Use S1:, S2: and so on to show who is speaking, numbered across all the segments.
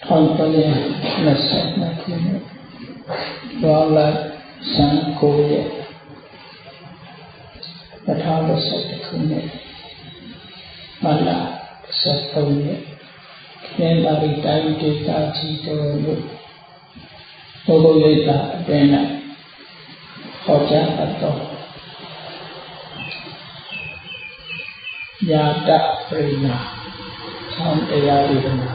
S1: 1322 ခုနှစ်ဒေါ်လာစံ9ရက်2021ခုနှစ်မလ13ရက်နေပါရီတိုင်းဒေသကြီးတော်လို့ဘုဂုရိတ်တာအတွင်း၌ဟောကြားအပ်တော်ယာတပရိနာဆောင်းတရားဒေသနာ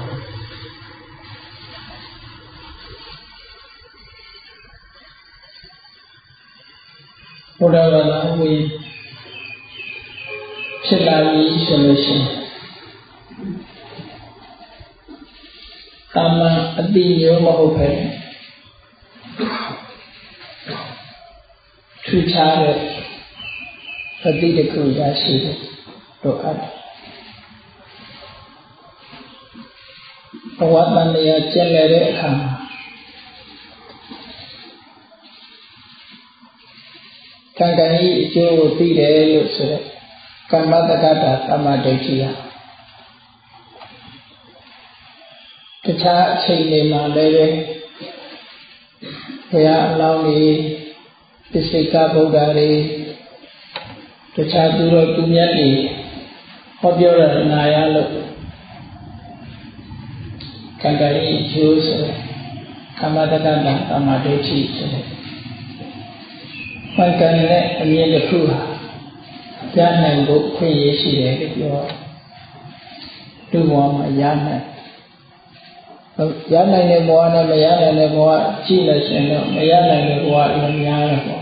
S1: ဘုရားဘာသာဝင်ဖြစ်လာပြီဆိုလို့ရှိရင်တာမန်အတိမျိုးမဟုတ်ပဲထူးခြားတဲ့အတိတစ်ခုရရှိတယ်တို့အပ်ဘဝတန်တရားကျင့်တဲ့အခါမှာကံကံဤအကျိုးကိုသိတယ်လို့ဆိုတဲ့ကမ္မတက္ကတာသမ္မာဒိဋ္ဌိဟာတခြားအချိန်တွေမှာလည်းပဲဘုရားအလောင်းတွေပစ္စေကဗုဒ္ဓတွေတခြားသူတော်သူမြတ်တွေဟောပြောရနာရလို့ကံကံဤအကျိုးဆိုတဲ့ကမ္မတက္ကတာသမ္မာဒိဋ္ဌိဆိုတဲ့မှန်ကန်တဲ့အမြင်တစ်ခုဟာကြားနိုင်ဖို့ခွင့်ရရှိတယ်လို့ပြောသူ့ဘဝမှာရနိုင်တဲ့ဘဝနဲ့မရနိုင်တဲ့ဘဝကြည့်လို့ရှိရင်တော့မရနိုင်တဲ့ဘဝလည်းများတယ်ပေါ့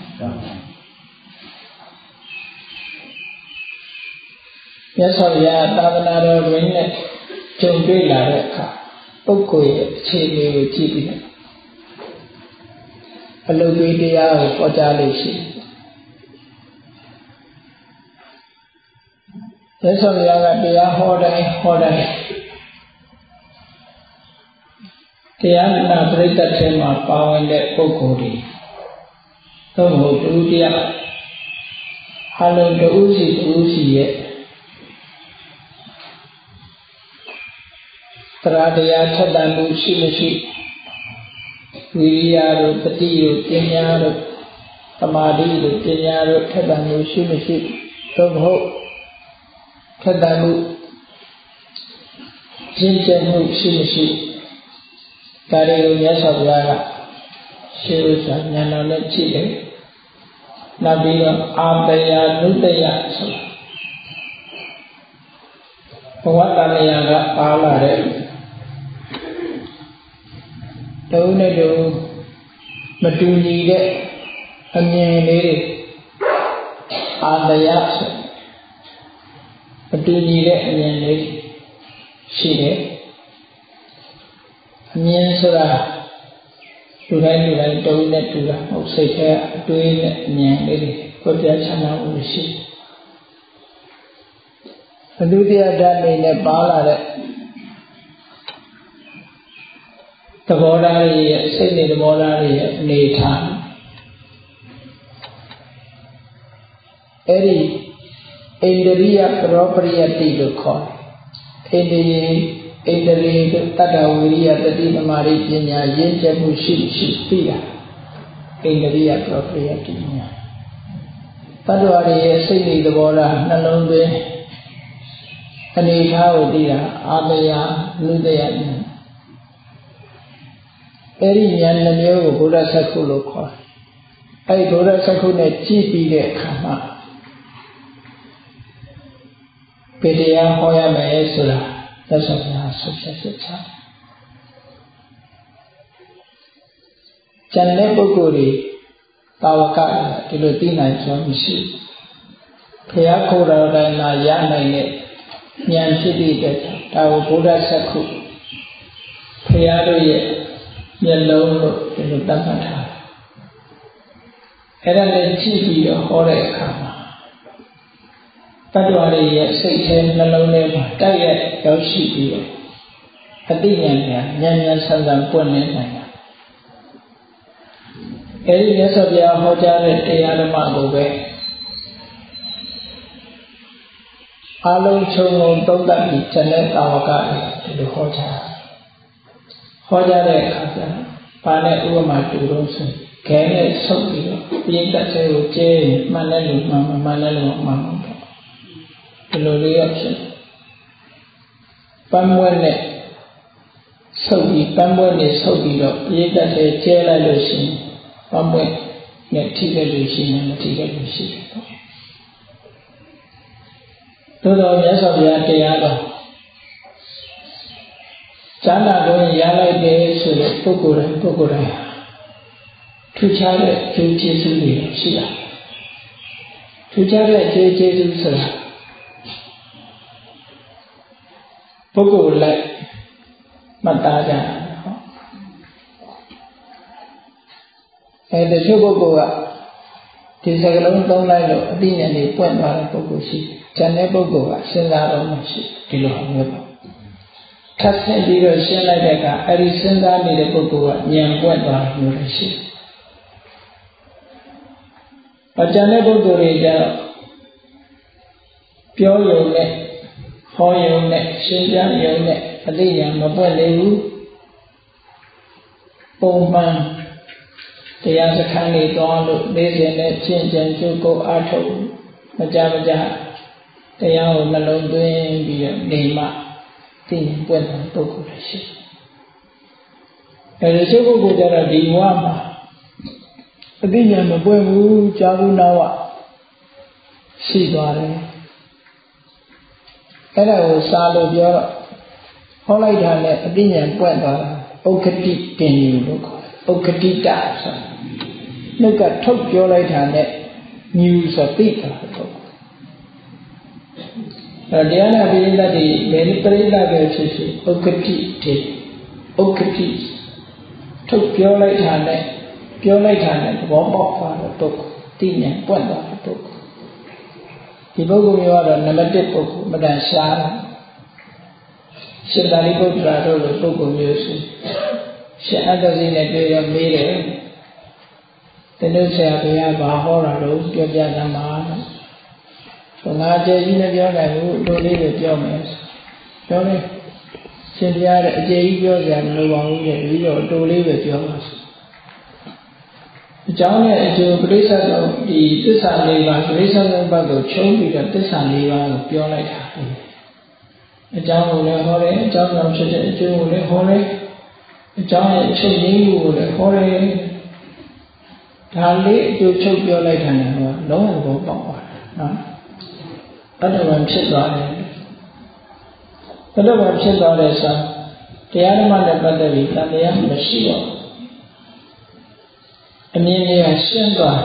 S1: မြတ်စွာဘုရားသာသနာတော်တွင်နဲ့ကြုံတွေ့လာတဲ့အခါပုဂ္ဂိုလ်ရဲ့အခြေအနေကိုကြည့်ပြီးအလုပ်တွေတရားကိုဟောကြားလို့ရှိတယ်။ဒါဆိုရင်တရားဟောတိုင်းတရားနာပရိသတ်ထဲမှာပါဝင်တဲ့ပုဂ္ဂိုလ်တွေသို့မဟုတ်တူတရားအလုံးတူစီရဲ့တရားထက်တန်မှုရှိမရှိဝိရိယတို့တတိတို့ပညာတို့သမာဓိတို့ပညာတို့ထက်တန်မှုရှိမရှိသို့မဟုတ်ထက်တန်မှုကျင့်ကြံမှုရှိမရှိဒါတွေကိုမြတ်စွာဘုရားကရှင်းဥစွာဉာဏ်တော်နဲ့ကြည့်တယ်နောက်ပြီးတော့အာတယနုတယဆိုတာဘဝတဏှာကပါလာတဲ့တုံးနဲ့တုံးမတူညီတဲ့အမြင်လေးတွေအာတယဆိုမတူညီတဲ့အမြင်လေးရှိတယ်အမြင်ဆိုတာလူတိုင်းတုံးနဲ့တူတာမဟုတ်စိတ်ထဲအတွေးနဲ့အမြင်လေးတွေကိုပြချမ်းသာလို့ရှိတယ်အဒုတိယဓာတ်အနေနဲ့ပါလာတဲ့သဘောထားရဲ့စိတ်နဲ့သဘောထားရဲ့အနေထားအဲ့ဒီဣန္ဒြိယပရောပရိယတိလို့ခေါ်တယ်ဣန္ဒြေတတ္တဝိရိယတတိသမာဓိပညာရင့်ကျက်မှုရှိသိတာဣန္ဒြိယပရောပရိယတိညာတတ္တဝါရဲ့စိတ်နဲ့သဘောထားနှလုံးသွင်းအနေထားကိုသိတာအာတယနုတယဉာဏ်အဲ့ဒီဉာဏ်နှမျိုးကိုဘုရားစက္ခုလို့ခေါ်တယ်အဲ့ဒီဘုရားစက္ခုနဲ့ကြည့်ပြီးတဲ့အခါမှာပေတရားဟောရမယ်ဆိုတာသက်ဆောင်ရာဆုဖြတ်ချက်ချတယ်ကျန်တဲ့ပုဂ္ဂိုလ်တွေတာဝကဒီလိုသိနိုင်စွမ်းမရှိဘုရားခေါ်တော်တိုင်းမှာရနိုင်တဲ့ဉာဏ်ဖြစ်တဲ့ဒါကိုဘုရားစက္ခုဘုရားတို့ရဲ့မျက်လုံးလို့ဒီလိုသတ်မှတ်ထားတယ်အဲ့ဒါနဲ့ကြည့်ပြီးတော့ဟောတဲ့အခါမှာတတ္တဝါတွေရဲ့စိတ်ထဲနှလုံးထဲမှာတိုက်ရိုက်ရောက်ရှိပြီးတော့အသိဉာဏ်ကဉာဏ်ဆန်းဆန်းပွင့်နေနိုင်တာအဲ့ဒီမြတ်စွာဘုရားဟောကြားတဲ့တရားဓမ္မကိုပဲအလုံးစုံသုံးသပ်ပြီးဇနတာဝကဒီလိုဟောကြားဟောကြားတဲ့အခါကျဘာနဲ့ဥပမာတူလို့ဆိုခဲနဲ့ဆုပ်ပြီးတော့ပြင်းတက်တဲ့ကိုကျဲမှန်တဲ့လူမှန်မှန်တဲ့လူမှန်ပေါ့ဒီလိုလေးရဖြစ်ပန်းမွဲနဲ့ဆုပ်ပြီးပန်းမွဲနဲ့ဆုပ်ပြီးတော့ပြင်းတက်တဲ့ကျဲလိုက်လို့ရှိရင်ပန်းမွဲနဲ့ထိတဲ့လူရှိရင်မထိတဲ့လူရှိတယ်ပေါ့သို့တော်မြတ်စွာဘုရားတရားတော်ဇာနာကိုရလိုက်တယ်ဆိုတဲ့ပုဂ္ဂိုလ်တိုင်းထူးခြားတဲ့ကျိုးကျေးဇူးတွေရှိတာထူးခြားတဲ့ကျိုးကျေးဇူးဆိုတာပုဂ္ဂိုလ်လိုက်မှတ်သားကြတာတချို့ပုဂ္ဂိုလ်ကဒီစကားလုံးသုံးလိုက်လို့အသိဉာဏ်တွေပွင့်သွားတဲ့ပုဂ္ဂိုလ်ရှိကျန်တဲ့ပုဂ္ဂိုလ်ကစဉ်းစားတော့မရှိဒီလိုမျိုးပါထပ်ဆင့်ပြီးတော့ရှင်းလိုက်တဲ့အခါအဲ့ဒီစဉ်းစားနေတဲ့ပုဂ္ဂိုလ်ကဉာဏ်ပွင့်သွားမျိုးလည်းရှိကျန်တဲ့ပုဂ္ဂိုလ်တွေကျတော့ပြောရုံနဲ့ဟောရုံနဲ့ရှင်းပြရုံနဲ့အသိဉာဏ်မပွင့်သေးဘူးပုံမှန်တရားစခန်းတွေသွားလို့နေ့စဉ်နဲ့ရှင်းကြံကြိုးကိုအားထုတ်မကြတရားကိုနှလုံးသွင်းပြီးတော့နေမှသိဉာဏ်ပွင့်တဲ့ပုဂ္ဂိုလ်တွေရှိအဲဒီကျုပ်ပုဂ္ဂိုလ်ကျတော့ဒီဘဝမှာအသိဉာဏ်မပွင့်ဘူးကြာဘူးနာဝရှိသွားတယ်အဲ့ဒါကိုစာလို့ပြောတော့ဟောလိုက်တာနဲ့အသိဉာဏ်ပွင့်သွားတာဥက္ကတိပင်ယူလို့ခေါ်တယ်ဥက္ကတိတဆိုနှုတ်ကထုတ်ပြောလိုက်တာနဲ့ညူဆိုသိတာပေါ့တရားနာပိဋကတိဘယ်ပရိသတ်ပဲဖြစ်ဖြစ်ဥက္ကတိတေဥက္ကတိထုတ်ပြောလိုက်တာနဲ့သဘောပေါက်သွားတဲ့ပုဂ္ဂိုလ်သိဉာဏ်ပွင့်သွားတဲ့ပုဂ္ဂိုလ်ဒီပုဂ္ဂိုလ်မျိုးကတော့နံပါတ်1ပုဂ္ဂိုလ်မတန်ရှားတာရှင်သာရိပုတ္တရာတို့လိုပုဂ္ဂိုလ်မျိုးဆိုရှင်အတ္တဇိနဲ့တွေ့ရမေးတယ်တနုဆရာဘုရားဘာဟောတာလို့ပြောပြသမှာဆိုငါအကျေကြီးနဲ့ပြောနိုင်ဘူးအတူလေးပဲပြောမယ်ပြောတယ်ရှင်တရားတဲ့အကျေကြီးပြောကြမလို့ပါဘူးလေပြီးတော့အတူလေးပဲပြောပါဆိုအကြောင်းနဲ့အကျိုးပရိစ္ဆေသောဒီသစ္စာ၄ပါးပရိစ္ဆေသောဘတ်ကိုချုံးပြီးတော့သစ္စာ၄ပါးကိုပြောလိုက်တာအကြောင်းကိုလည်းဟောတယ်အကြောင်းကြောင့်ဖြစ်တဲ့အကျိုးကိုလည်းဟောတယ်အကြောင်းရဲ့အချုပ်ရင်းမှုကိုလည်းဟောတယ်ဒါလေးအကျိုးချုပ်ပြောလိုက်တာနဲ့တော့လုံးဝဘောပေါက်သွားတယ်နော်အတ္တဝံဖြစ်သွားတယ်အတ္တဝံဖြစ်သွားတဲ့ဆိုတရားဓမ္မနဲ့ပတ်သက်ပြီးတရားမရှိတော့အမြင်နဲ့ရှင်းသွား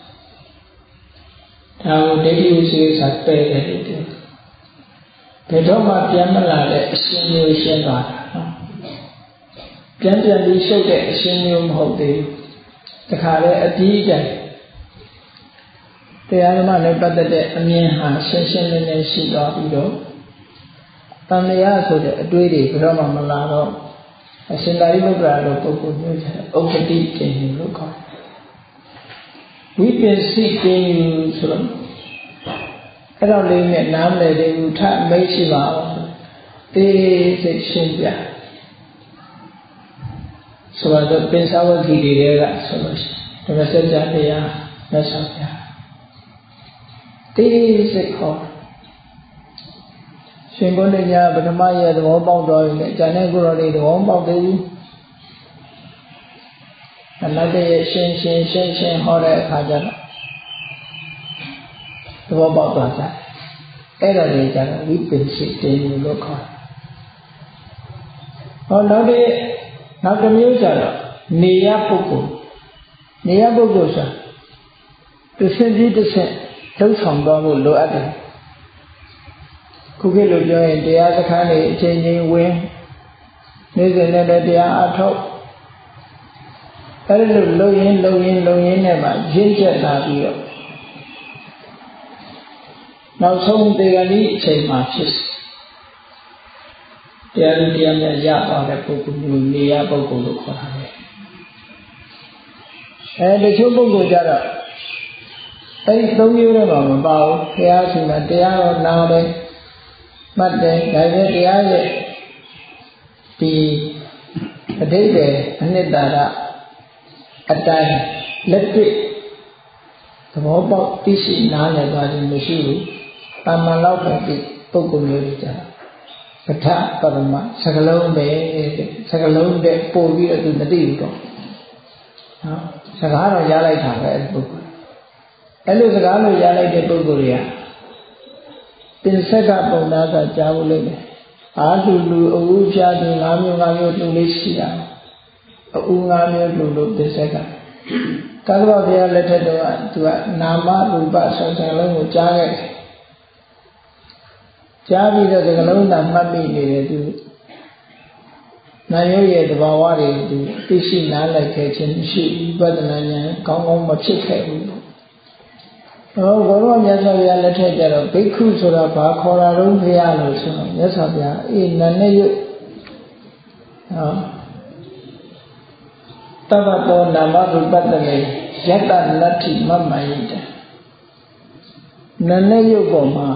S1: ဒါကိုဒိဋ္ဌိဝိသေသပယ်တယ်လို့ပြောဘယ်တော့မှပြန်မလာတဲ့အရှင်မျိုးရှင်းသွားတာနော်ပြန်ပြီးရှုပ်တဲ့အရှင်မျိုးမဟုတ်သေးဘူးတခါလေအပြီးအကျန်တရားဓမ္မနဲ့ပတ်သက်တဲ့အမြင်ဟာရှင်းရှင်းလင်းလင်းရှိသွားပြီးတော့တန်လျာဆိုတဲ့အတွေးတွေဘယ်တော့မှမလာတော့အရှင်သာရိပုတ္တရာလိုပုဂ္ဂိုလ်မျိုးကျဥက္ကတိပင်လို့ခေါ်တယ်ဝိပင်စိပင်ဆိုတော့အဲ့တော့လေးနဲ့နားမလည်သေးဘူးထမိတ်ရှိပါအောင်တေးစိတ်ရှင်းပြဆိုတော့ပင်စဝတိတွေကဆိုလို့ရှိရင်ဒါစကြတရားမြတ်စွာဘုရားတေးစိတ်ခေါ်ရှင်ဘုန်းကြီးများပထမရဲ့သဘောပေါက်တော်ရင်ကျန်တဲ့ကိုယ်တော်တွေသဘောပေါက်သေးဘူးအနတ္တရဲ့ရှင်းဟောတဲ့အခါကျတော့သဘောပေါက်သွားကြအဲ့ဒါတွေကျတော့ဝိပင်စိတ်တင်လို့ခေါ်ဟောနောက်တစ်မျိုးကျတော့နေရပုဂ္ဂိုလ်ဆိုတစ်ဆင့်ပြီးတစ်ဆင့်လှုပ်ဆောင်သွားဖို့လိုအပ်တယ်ခုခေတ်လိုပြောရင်တရားစခန်းတွေအချိန်ချင်းဝင်နေ့စဉ်နဲ့တရားအထုတ်အဲ့လိုလုံရင်းနဲ့မှရင့်ကျက်လာပြီးတော့နောက်ဆုံးတရားနည်းအချိန်မှာဖြစ်တရားမြတ်ရသွားတဲ့ပုဂ္ဂိုလ်မျိုးနေရပုဂ္ဂိုလ်လို့ခေါ်တာပဲတချို့ပုဂ္ဂိုလ်ကြတော့အဲ့ဒီသုံးမျိုးထဲမှာမပါဘူးဘုရားရှင်ကတရားတော်နာတယ်မှတ်တယ်ဒါပေမဲ့တရားရဲ့ဒီအတိတ်ပဲအနှစ်သာရအတိုင်းလက်တွေ့သဘောပေါက်သိရှိနားလည်သွားခြင်းမရှိဘူးတာမန်လောက်ပဲဒီပုဂ္ဂိုလ်မျိုးတွေကြတာပဋ္ဌပရမစကလုံးပဲစကလုံးတဲ့ပို့ပြီးတော့သူမသိဘူးတော့နော်စကားတော့ရလိုက်တာပဲအဲ့ဒီပုဂ္ဂိုလ်အဲ့လိုစကားလို့ရလိုက်တဲ့ပုဂ္ဂိုလ်တွေကတင်ဆက်ကပုံသားကကြားဖို့လုပ်တယ်အာတူလူအဝူပြားသူ၅မျိုးလူလေးရှိတာအူ၅မျိုးလူလို့တင်ဆက်ကကာသဗ္ဗဘုရားလက်ထက်တော့သူကနာမရူပဆိုတဲ့လုံးကိုကြားခဲ့တယ်ကြားပြီးတော့ဒီကလုံးသာမှတ်မိနေတယ်သူနာယုရဲ့သဘာဝတွေသူသိရှိနားလည်ခဲ့ခြင်းရှိဝိပဿနာဉာဏ်ကောင်းကောင်းမဖြစ်ခဲ့ဘူးတော့ဘုရားမြတ်စွာဘုရားလက်ထက်ကျတော့ဘိက္ခုဆိုတာဘာခေါ်တာတော့ဘုရားလို့ဆိုတော့မြတ်စွာဘုရားနာနဲ့ယုတဗ္ဗတောနာမရူပတ္တလေယတ္တနတ္ထိမမယိတနာနဲ့ယုပေါ်မှာ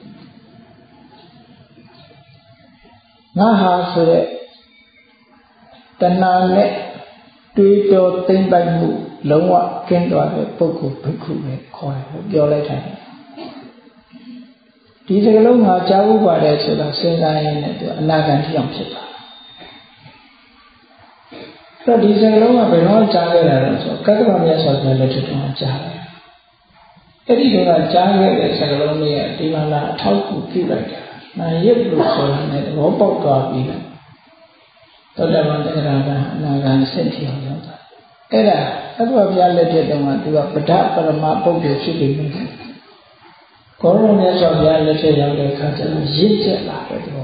S1: ငါဟာဆိုတဲ့တဏှာနဲ့တွေးတောသိမ့်ပိုက်မှုလုံးဝကျင်းသွားတဲ့ပုဂ္ဂိုလ်ဘိက္ခုပဲခေါ်တယ်ပြောလိုက်တာဒီစကလုံးမှာကြားဥပါတယ်ဆိုတာစဉ်းစားရင်းနဲ့သူအနာဂတ်ပြောင်းဖြစ်တာအဲ့တော့ဒီစကလုံးကဘယ်တော့ကြားခဲ့တာလဲဆိုကတ္တဗမြတ်စွာဘုရားလက်ထက်မှာကြားတယ်အဲ့ဒီကကြားခဲ့တဲ့စကလုံးလေးကဒီမှာလာအထောက်အကူပြုလိုက်တာနာယုတ်လို့ဆိုတာနဲ့သဘောပေါက်သွားပြီးသောတပန်တက္ကရာကအနာဂတ်ဆက်ထီအောင်ရောက်တာအဲ့ဒါသတ္တဝဘုရားလက်ထက်တုန်းကသူကပဋ္ဌပရမပုဂ္ဂိုလ်ဖြစ်ပြီးပြီကောရမြတ်စွာဘုရားလက်ထက်ရောက်တဲ့အခါကျတော့ရင့်ကျက်လာတဲ့သဘော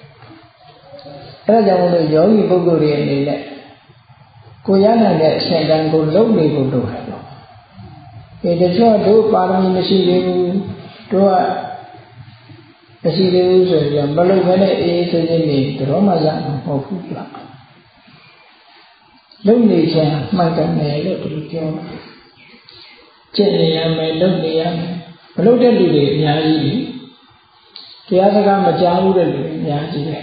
S1: အဲ့ဒါကြောင့်မို့လို့ယောဂီပုဂ္ဂိုလ်တွေအနေနဲ့ကိုရနိုင်တဲ့အရှင်တန်ကိုလုံနေဖို့လိုတယ်ပေါ့ဒီတချို့တို့ပါရမီမရှိသေးဘူးတို့ကမရှိသေးဘူးဆိုရင်မလုပ်ဘဲနဲ့အေးဆေးဆေးနေတော့မှရမှာမဟုတ်ဘူးလားလုံနေခြင်းမှန်ကန်တယ်လို့သူပြောတယ်ကျင့်နေရမယ်လုံနေရမယ်မလုပ်တဲ့လူတွေအများကြီးတရားစကားမကြားဘူးတဲ့လူတွေအများကြီးပဲ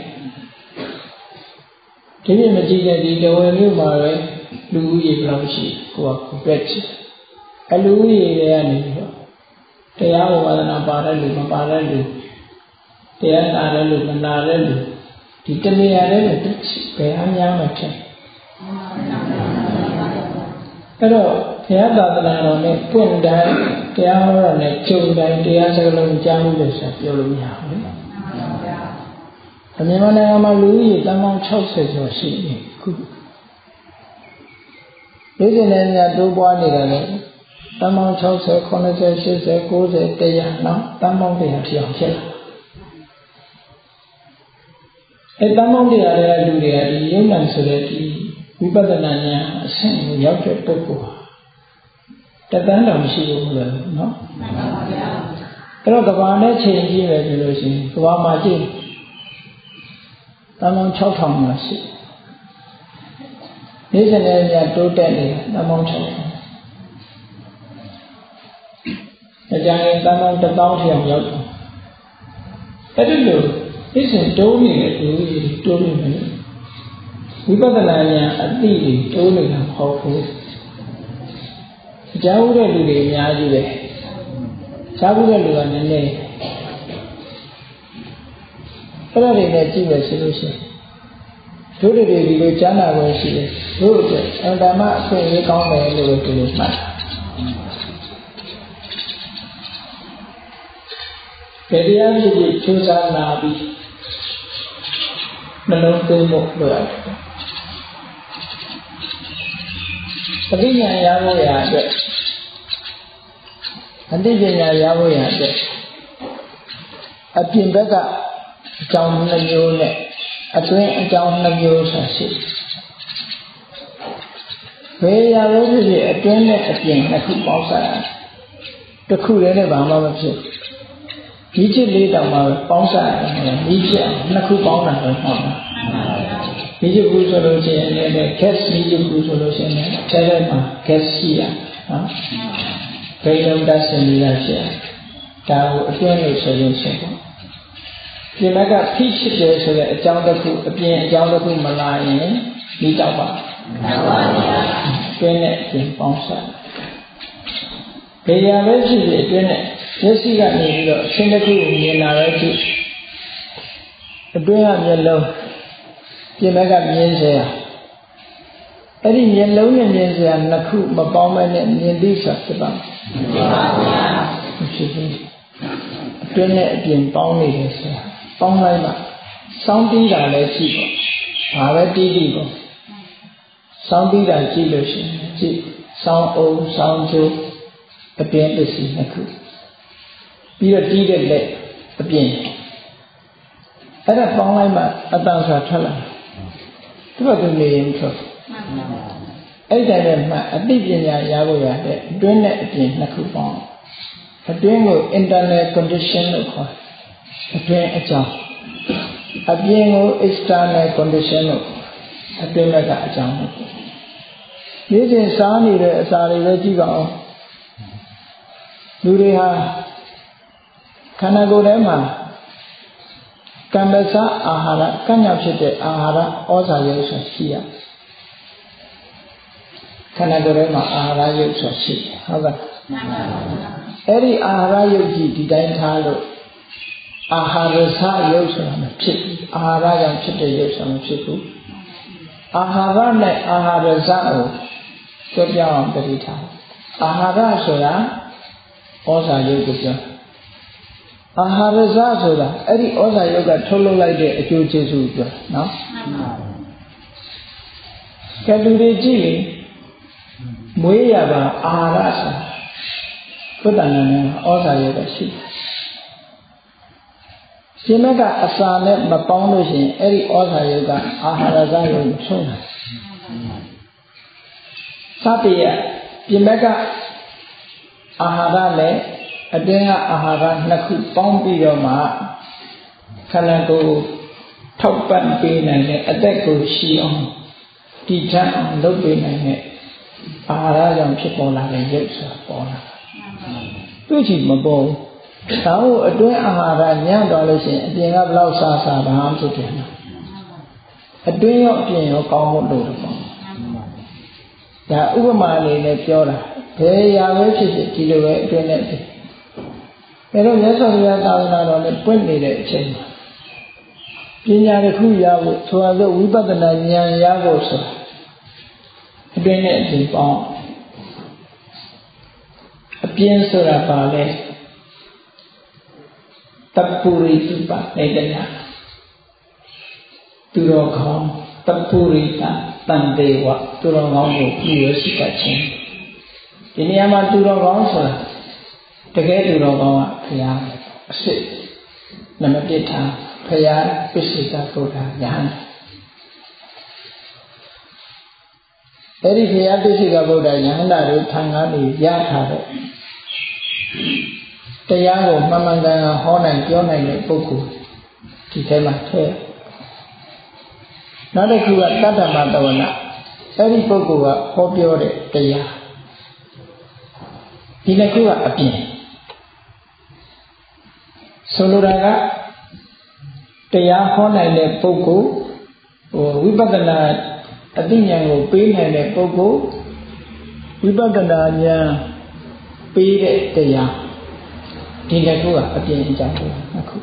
S1: ဒီနေ့မကြည့်တဲ့ဒီတဝယ်မျိုးမှာပဲလူဦးရေဘယ်လောက်ရှိကိုကကိုပဲချစ်အလူဦးရေတွေကနေပြီးတော့တရားဝါဒနာပါတဲ့လူမပါတဲ့လူတရားနာတဲ့လူမနာတဲ့လူဒီတနေရာလေးနဲ့ဘယ်အများမှထင်အဲ့တော့ဘုရားသာသနာတော်နဲ့ပွင့်တိုင်းတရားဟောတာနဲ့ကြုံတိုင်းတရားစကားလုံးကြားမှုလို့ဆိုပြောလို့မရဘူးအမြန်မာနိုင်ငံမှာလူဦးရေတန်းပေါင်း60ကျော်ရှိနေခုဒီစနေညတိုးပွားနေတယ်လေတန်းပေါင်း60 80 80 90 100နော်တန်းပေါင်း100ဖြစ်အောင်ဖြစ်လာအဲတန်းပေါင်း100တဲ့လူတွေကဒီယုံနာဆိုတဲ့ဒီဝိပဿနာဉာဏ်အဆင့်ကိုရောက်တဲ့ပုဂ္ဂိုလ်ဟာတသန်းတော်မရှိဘူးလို့နော်မှန်ပါဗျာအဲ့တော့ကဘာနဲ့ချိန်ကြည့်မယ်ဆိုလို့ရှိရင်ကဘာမှာကြည့်တန်းပေါင်း6000မှာရှိနေ့စဉ်နဲ့ညတိုးတက်နေတာတန်းပေါင်း6000အကြရင်တန်းပေါင်း1000ထိအောင်ရောက်တယ်အဲ့ဒီလိုနေ့စဉ်တိုးနေတဲ့လူတွေတိုးနေတယ်ဝိပဿနာဉာဏ်အသိတွေတိုးနေတာမဟုတ်ဘူးကြားဘူးတဲ့လူတွေအများကြီးပဲကြားဘူးတဲ့လူကနည်းနည်းအဲ့ဒါတွေနဲ့ကြည့်မယ်ဆိုလို့ရှိရင်တို့တွေဒီလိုကြားနာပွဲရှိတယ်တို့အတွက်အတ္တမအခွင့်အရေးကောင်းတယ်လို့ဒီလိုမှတ်တယ်တရားဖြစ်ဖြစ်စူးစမ်းလာပြီးနှလုံးသွင်းဖို့လိုရတယ်ပဋိညာရဖို့ရအတွက်အတိပညာရဖို့ရအတွက်အပြင်ဘက်ကအကြောင်းနှမျိုးနဲ့အတွင်းအကြောင်းနှမျိုးဆိုရှိဘယ်ရလို့ဖြစ်ဖြစ်အတွင်းနဲ့အပြင်နှစ်ခုပေါင်းစပ်ရတယ်တစ်ခုလည်းနဲ့ဘာမှမဖြစ်ဒီချစ်လေးတောင်မှပေါင်းစပ်ရတယ်ဒီချစ်နှစ်ခုပေါင်းတာပဲဟုတ်လားဒီချစ်ဘူးဆိုလို့ရှိရင်လည်း gas ဒီချစ်ဘူးဆိုလို့ရှိရင်လည်းထဲထဲမှာ gas ရှိရနော်ဘယ်လိုတတ်စင်ရရှိဒါကိုအတွင်းလို့ဆိုလို့ရှိရင်ပြင်ဘက်ကဖိချစ်တယ်ဆိုတဲ့အကြောင်းတစ်ခုအပြင်အကြောင်းတစ်ခုမလာရင်ဒီတော့ပါအတွင်းနဲ့အပြင်ပေါင်းစားဘယ်ရပဲဖြစ်ဖြစ်အတွင်းနဲ့မျက်စိကနေပြီးတော့အရှင်းတစ်ခုကိုမြင်လာပဲဖြစ်အတွင်းကမျက်လုံးပြင်ဘက်ကမြင်เสียအဲ့ဒီမျက်လုံးနဲ့မြင်เสียနှစ်ခုမပေါင်းမဲနဲ့မြင်သိဆိုတာဖြစ်ပါ့မလားဖြစ်ပါဘူးအတွင်းနဲ့အပြင်ပေါင်းနေတယ်ဆိုတာပေါင်းလိုက်မှစောင်းပြီးတာလည်းရှိပေါ့ဘာပဲတီးတီးပေါ့စောင်းပြီးတာကြည့်လို့ရှိရင်ကြည့်စောင်းအုံစောင်းကျိုးအပြင်ပစ္စည်းနှစ်ခုပြီးတော့တီးတဲ့လက်အပြင်အဲ့ဒါပေါင်းလိုက်မှအတန်ဆိုတာထွက်လာသူကသူနေရင်ထွက်အဲ့ဒါနဲ့မှအသိပညာရဖို့ရတဲ့အတွင်းနဲ့အပြင်နှစ်ခုပေါင်းအတွင်းကို internal condition လို့ခေါ်အတွင်းအကြောင်းအပြင်ကို external condition လို့အတွင်းဘက်ကအကြောင်းလို့ဒီစဉ်စားနေတဲ့အစာတွေပဲကြည့်ပါဦးလူတွေဟာခန္ဓာကိုယ်ထဲမှာကံပစအာဟာရကံ့ရောက်ဖြစ်တဲ့အာဟာရဩဇာရုပ်ဆိုရှိရခန္ဓာကိုယ်ထဲမှာအာဟာရရုပ်ဆိုရှိဟုတ်ကဲ့အဲ့ဒီအာဟာရရုပ်ကြီးဒီတိုင်းထားလို့အာဟာရစရုပ်ဆိုတာမဖြစ်ဘူးအာဟာရကြောင့်ဖြစ်တဲ့ရုပ်ဆိုတာမဖြစ်ဘူးအာဟာရနဲ့အာဟာရစကိုကြပြောင်းအောင်တတိထားအာဟာရဆိုတာဩဇာရုပ်ကိုပြောအာဟာရစဆိုတာအဲ့ဒီဩဇာရုပ်ကထုတ်လုပ်လိုက်တဲ့အကျိုးကျေးဇူးပြောနော်ကဲလူတွေကြည့်လေမွေးရပါအာဟာရဆိုတာသုတ္တန်နဲ့ဩဇာရုပ်ကရှိတယ်ရှင်မကအစာနဲ့မပေါင်းလို့ရှိရင်အဲ့ဒီဩဇာယုတ်ကအာဟာရဇာယုတ်ဆုံးတာစတိယပြင်ဘက်ကအာဟာရနဲ့အတွင်းကအာဟာရနှစ်ခုပေါင်းပြီးတော့မှခန္ဓာကိုယ်ထောက်ပံ့ပေးနိုင်တဲ့အသက်ကိုရှိအောင်တည်ထအောင်လုပ်ပေးနိုင်တဲ့အာဟာရကြောင့်ဖြစ်ပေါ်လာတဲ့ရုပ်ဆိုတာပေါ်လာသူ့ချီမပေါ်ဘူးဒါ့ကိုအတွင်းအာဟာရညံ့သွားလို့ရှိရင်အပြင်ကဘလောက်စားစားဘာမှဖြစ်တယ်အတွင်းရောအပြင်ရောကောင်းဖို့လို့ပေါ့ဒါဥပမာလေးနဲ့ပြောတာဘယ်ရာပဲဖြစ်ဖြစ်ဒီလိုပဲအတွင်းနဲ့ဖြစ်ဒါတော့မြတ်စွာဘုရားသာသနာတော်နဲ့ပွင့်နေတဲ့အချိန်မှာပညာတစ်ခုရဖို့ဆိုတော့ဝိပဿနာဉာဏ်ရဖို့ဆိုအတွင်းနဲ့အပြင်ပေါင်းအပြင်ဆိုတာပါလဲတပ္ပုရိသုပနေတဲ့ညာသူတော်ကောင်းတပ္ပုရိတတန်တေဝသူတော်ကောင်းကိုပြုရရှိတတ်ခြင်းဒီနေရာမှာသူတော်ကောင်းဆိုတာတကယ်သူတော်ကောင်းကဘုရားအစစ်နမတိထားဘုရားပစ္စေကဗုဒ္ဓယဟန်အဲ့ဒီဘုရားပစ္စေကဗုဒ္ဓယဟန်တို့ထံကနေရထားတဲ့တရားကိုမှန်မှန်ကန်ကန်ဟောနိုင်ပြောနိုင်တဲ့ပုဂ္ဂိုလ်ဒီထဲမှာထည့်နောက်တစ်ခုကတတ္တမတဝနာအဲ့ဒီပုဂ္ဂိုလ်ကဟောပြောတဲ့တရားဒီနှစ်ခုကအပြင်ဆိုလိုတာကတရားဟောနိုင်တဲ့ပုဂ္ဂိုလ်ဝိပဿနာအသိဉာဏ်ကိုပေးနိုင်တဲ့ပုဂ္ဂိုလ်ဝိပဿနာဉာဏ်ပေးတဲ့တရားဒီတစ်ခုကအပြင်အကြောင်းတစ်ခု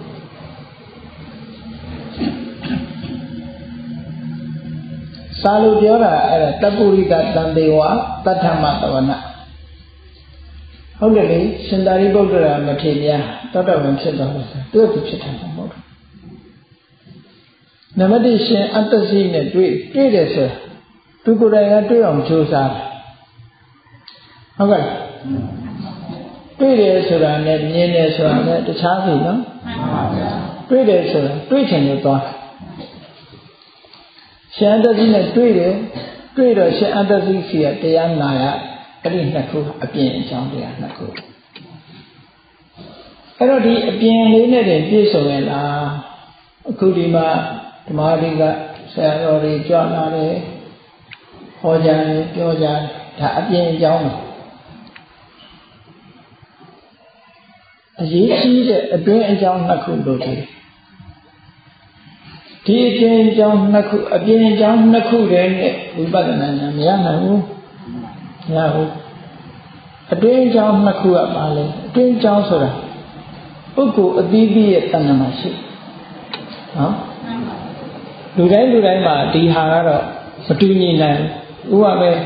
S1: စာလို့ပြောတာအဲ့ဒါတပ္ပုရိကတန်တေဝတတ္ထမတဝနာဟုတ်တယ်လေရှင်သာရိပုတ္တရာမထေရသောတာပန်ဖြစ်သွားတယ်သူ့သူဖြစ်တာမဟုတ်ဘူးနမတိရှင်အတ္တစီနဲ့တွေ့တယ်ဆိုသူကိုယ်တိုင်ကတွေ့အောင်ကြိုးစားတယ်ဟုတ်ကဲ့တွေ့တယ်ဆိုတာနဲ့မြင်တယ်ဆိုတာနဲ့တခြားစီနော်တွေ့တယ်ဆိုတာတွေ့ချင်လို့သွားရှင်အတ္တစီနဲ့တွေ့တော့ရှင်အတ္တစီစီကတရားနာရအဲ့ဒီနှစ်ခုအပြင်အကြောင်းတရားနှစ်ခုအဲ့တော့ဒီအပြင်လေးနဲ့တင်ပြည့်စုံရဲ့လားအခုဒီမှာဓမ္မဒီကဆရာတော်တွေကြွလာတယ်ဟောကြတယ်ပြောကြတယ်ဒါအပြင်အကြောင်းအရေးကြီးတဲ့အတွင်းအကြောင်းနှစ်ခုလို့ဒီဒီအပြင်အကြောင်းနှစ်ခုအပြင်အကြောင်းနှစ်ခုတည်းနဲ့ဝိပဿနာဉာဏ်မရနိုင်ဘူးမရဘူးအတွင်းအကြောင်းနှစ်ခုကပါလဲအတွင်းအကြောင်းဆိုတာပုဂ္ဂိုလ်အသီးသီးရဲ့တဏ္ဍာမှာရှိနော်လူတိုင်းမှာဒီဟာကတော့မတူညီနိုင်ဘူးဥပမာ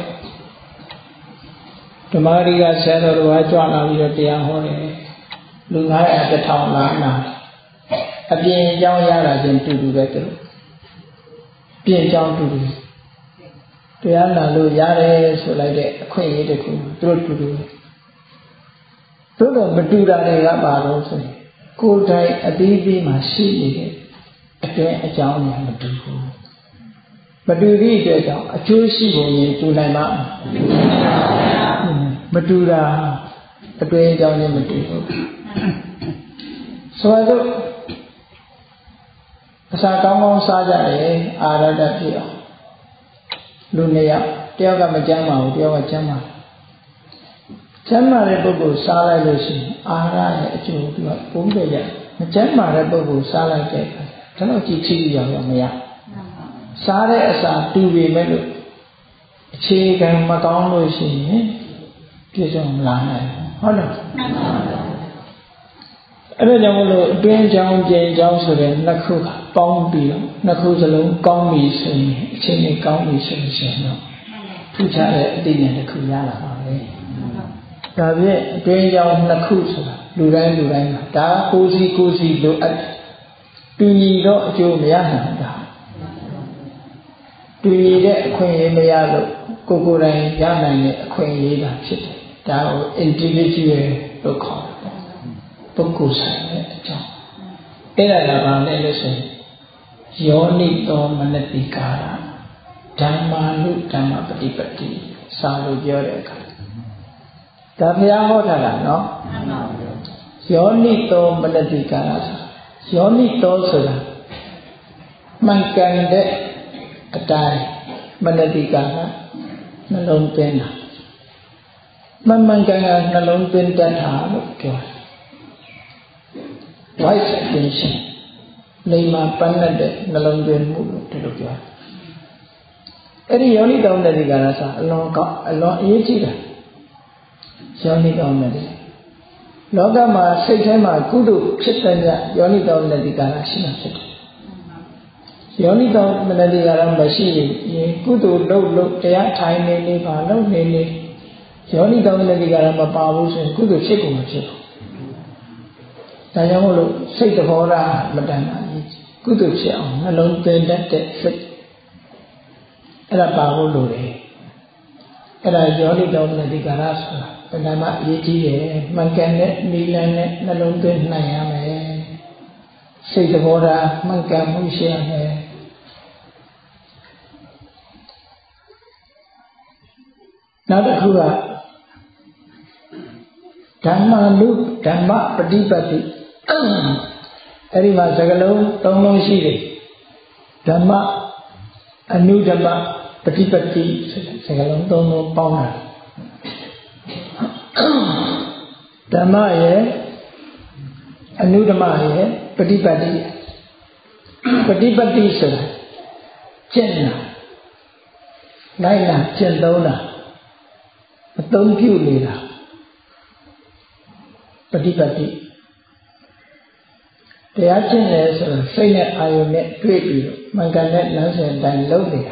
S1: ဓမ္မရီကဆရာတော်တော်ကြွလာပြီးတော့တရားဟောတယ်လူ900 1000လာနာအပြင်အကြောင်းရတာချင်းတူတူပဲသူတို့ပြင်အကြောင်းတူတူတရားနာလို့ရတယ်ဆိုလိုက်တဲ့အခွင့်အရေးတခုသူတို့တူတူပဲတို့တော့မတူတာတွေကပါတော့ဆိုရင်ကိုယ်တိုင်အသီးသီးမှာရှိနေတဲ့အတွင်းအကြောင်းတွေမတူဘူးမတူသည့်အတွက်ကြောင့်အကျိုးရှိပုံရင်တူနိုင်မှာမတူတာအတွင်းအကြောင်းနဲ့မတူဘူးဆိုတော့အစာကောင်းကောင်းစားကြတယ်အာရတဖြစ်အောင်လူနှစ်ယောက်တယောက်ကမကျမ်းပါဘူးတယောက်ကကျမ်းပါကျမ်းမာတဲ့ပုဂ္ဂိုလ်စားလိုက်လို့ရှိရင်အာရရဲ့အကျိုးကပုံပြရမကျမ်းမာတဲ့ပုဂ္ဂိုလ်စားလိုက်တဲ့အခါဒါတော့ကြည့်ကြည့်ရအောင်မရစားတဲ့အစာတူပေမဲ့လို့အခြေခံမကောင်းလို့ရှိရင်ပြည့်စုံမလာနိုင်ဟုတ်လားအဲ့ဒါကြောင့်မလို့အတွင်းကြောင်းပြင်ကြောင်းဆိုတဲ့နှစ်ခုကပေါင်းပြီးတော့နှစ်ခုစလုံးကောင်းပြီဆိုရင်အချိန်နဲ့ကောင်းပြီဆိုရင်တော့ထူးခြားတဲ့အသိဉာဏ်တစ်ခုရလာပါပဲဒါဖြင့်အတွင်းကြောင်းနှစ်ခုဆိုတာလူတိုင်းမှာဒါကိုယ်စီလိုအပ်တူညီတော့အကျိုးမရနိုင်တာတူညီတဲ့အခွင့်အရေးမရလို့ကိုယ်တိုင်ရနိုင်တဲ့အခွင့်အရေးသာဖြစ်တယ်ဒါကို individual လို့ခေါ်တယ်ပုဂ္ဂိုလ်ဆိုင်တဲ့အကြောင်းအဲ့ဒါကဘာလဲလို့ဆိုရင်ယောနိသောမနတိကာရဓမ္မာနုဓမ္မပฏิပတ္တိစာလို့ပြောတဲ့အခါဒါဘုရားဟောထားတာနော်ယောနိသောမနတိကာရဆိုယောနိသောဆိုတာမှန်ကန်တဲ့အတိုင်းမနတိကာရနှလုံးသွင်းတာမှန်ကန်ကနှလုံးသွင်းတတ်တာလို့ပြောတယ်Wise attention လိမ္မာပန်းတဲ့နှလုံးသွင်းမှုလို့ဒီလိုပြောအဲ့ဒီယောနိတောင်းတဲ့ဒီကရစာအလွန်အရေးကြီးတာယောနိတောင်းတဲ့လောကမှာစိတ်ထဲမှာကုသိုလ်ဖြစ်တဲ့ယောနိတောင်းတဲ့ဒီကရရှိမှဖြစ်တယ်ယောနိတောင်းတဲ့ဒီကရမရှိရင်ကုသိုလ်လုပ်တရားထိုင်နေပါလုပ်နေယောနိတောင်းတဲ့ဒီကရမပါဘူးဆိုရင်ကုသိုလ်ဖြစ်ကုန်မဖြစ်ဘူးဒါကြောင့်မို့လို့စိတ်သဘောထားမတန်တာကုသိုလ်ဖြစ်အောင်နှလုံးသွင်းတတ်တဲ့စိတ်အဲ့ဒါပါဖို့လိုတယ်အဲ့ဒါယောနိတောင်းတဲ့ဒီကရဆိုတာပဏာမအရေးကြီးတယ်မှန်ကန်တဲ့နိလန်းနဲ့နှလုံးသွင်းနိုင်ရမယ်စိတ်သဘောထားမှန်ကန်မှုရှိရမယ်နောက်တစ်ခုကဓမ္မာနုဓမ္မပฏิပတ္တိအဲ့ဒီမှာစကားလုံး၃လုံးရှိတယ်ဓမ္မအနုဓမ္မပฏิပတ္တိစကားလုံး၃လုံးပေါင်းတာဓမ္မရဲ့အနုဓမ္မရဲ့ပฏิပတ္တိဆိုတာကျင့်တာလိုက်လာကျင့်သုံးတာအသုံးပြုနေတာပฏิပတ္တိတရားကျင့်တယ်ဆိုတော့စိတ်နဲ့အာယုနဲ့တွေ့ပြီးတော့မှန်ကန်တဲ့လမ်းစဉ်အတိုင်းလုပ်နေတာ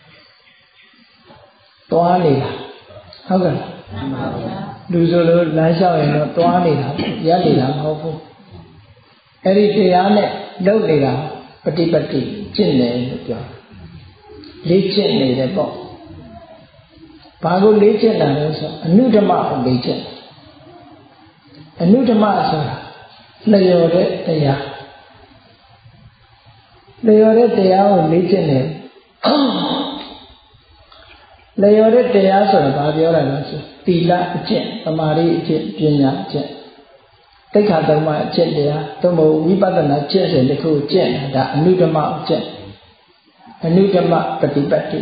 S1: သွားနေတာဟုတ်ကဲ့လူဆိုလို့လမ်းလျှောက်ရင်တော့သွားနေတာရပ်နေတာမဟုတ်ဘူးအဲ့ဒီတရားနဲ့လုပ်နေတာပฏิပတ္တိကျင့်တယ်လို့ပြောလေ့ကျင့်နေတယ်ပေါ့ဘာကိုလေ့ကျင့်တာလဲဆိုအနုဓမ္မကိုလေ့ကျင့်အနုဓမ္မဆိုတာလျော်တဲ့တရားလျော်တဲ့တရားကိုလေ့ကျင့်တယ်လျော်တဲ့တရားဆိုတာဘာပြောတာလဲဆိုသီလအကျင့်သမာဓိအကျင့်ပညာအကျင့်တိက္ခာသုံးပါးအကျင့်တရားသို့မဟုတ်ဝိပဿနာကျင့်စဉ်တစ်ခုကျင့်တာဒါအနုဓမ္မအကျင့်အနုဓမ္မပฏิပတ္တိ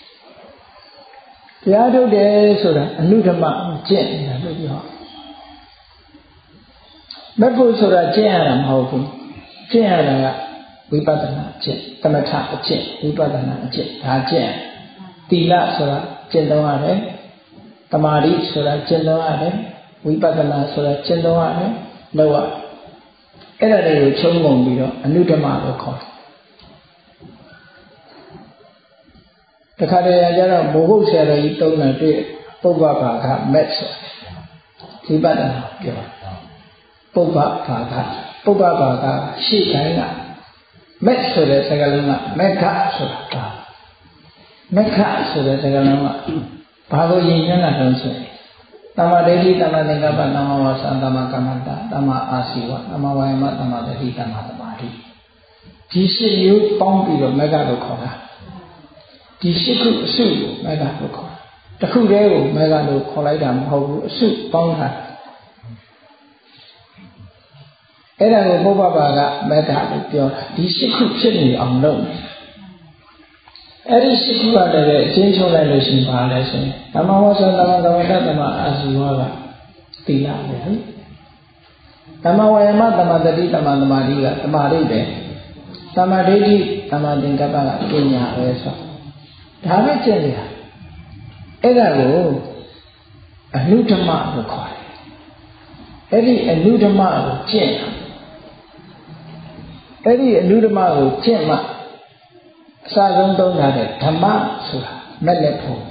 S1: တရားထုတ်တယ်ဆိုတာအနုဓမ္မကျင့်နေတာလို့ပြောမက်ဖို့ဆိုတာကျင့်ရတာမဟုတ်ဘူးကျင့်ရတာကဝိပဿနာအကျင့်သမထအကျင့်ဝိပဿနာအကျင့်ဒါကျင့်သီလဆိုတာကျင့်သုံးရတယ်သမာဓိဆိုတာကျင့်သုံးရတယ်ဝိပဿနာဆိုတာကျင့်သုံးရတယ်လောက်ရအဲ့ဒါတွေကိုချုံငုံပြီးတော့အနုဓမ္မလို့ခေါ်တယ်တခါတည်းကျတော့ဘုဟုဆရာတော်ကြီးသုံးတာတွေ့ပုပ္ပဘာကမက်ဆိုဝိပဿနာပြောပုပ္ပဘာကပုပ္ပဘာကရှေ့တိုင်းကမက်ဆိုတဲ့စကားလုံးကမက္ခဆိုတာမက္ခဆိုတဲ့စကားလုံးကဘာကိုရည်ညွှန်းတာလဲဆိုရင်တမ္မာဒိဋ္ဌိတမ္မာသင်္ကပ္ပတမ္မာဝါစာတမ္မာကမ္မတတမ္မာအာစီဝတမ္မာဝါယမတမ္မာသတိတမ္မာသမာဓိဒီရှစ်မျိုးပေါင်းပြီးတော့မက္ခလို့ခေါ်တာဒီရှစ်ခုအစုကိုမက္ခလို့ခေါ်တာတစ်ခုတည်းကိုမက္ခလို့ခေါ်လိုက်တာမဟုတ်ဘူးအစုပေါင်းတာအဲ့ဒါကိုပုပ္ပဘာကမက္ခလို့ပြောတာဒီရှစ်ခုဖြစ်နေအောင်လုပ်အဲ့ဒီရှစ်ခုကလည်းအချင်းချုပ်လိုက်လို့ရှိရင်ပါလဲဆိုရင်ဓမ္မဝါစာတမ္မာကမ္မတတမ္မာအာဇီဝကသီလပဲဟဲ့ဓမ္မဝါယမတမ္မာတတိတမ္မာသမာဓိကသမာဓိပဲတမ္မာဒိဋ္ဌိတမ္မာသင်္ကပ္ပကပညာပဲဆိုဒါပဲကျင့်ရအဲ့ဒါကိုအနုဓမ္မလို့ခေါ်တယ်အဲ့ဒီအနုဓမ္မကိုကျင့်အဲ့ဒီအနုဓမ္မကိုကျင့်မှအစဆုံးသုံးထားတဲ့ဓမ္မဆိုတာမက်လက်ဖို့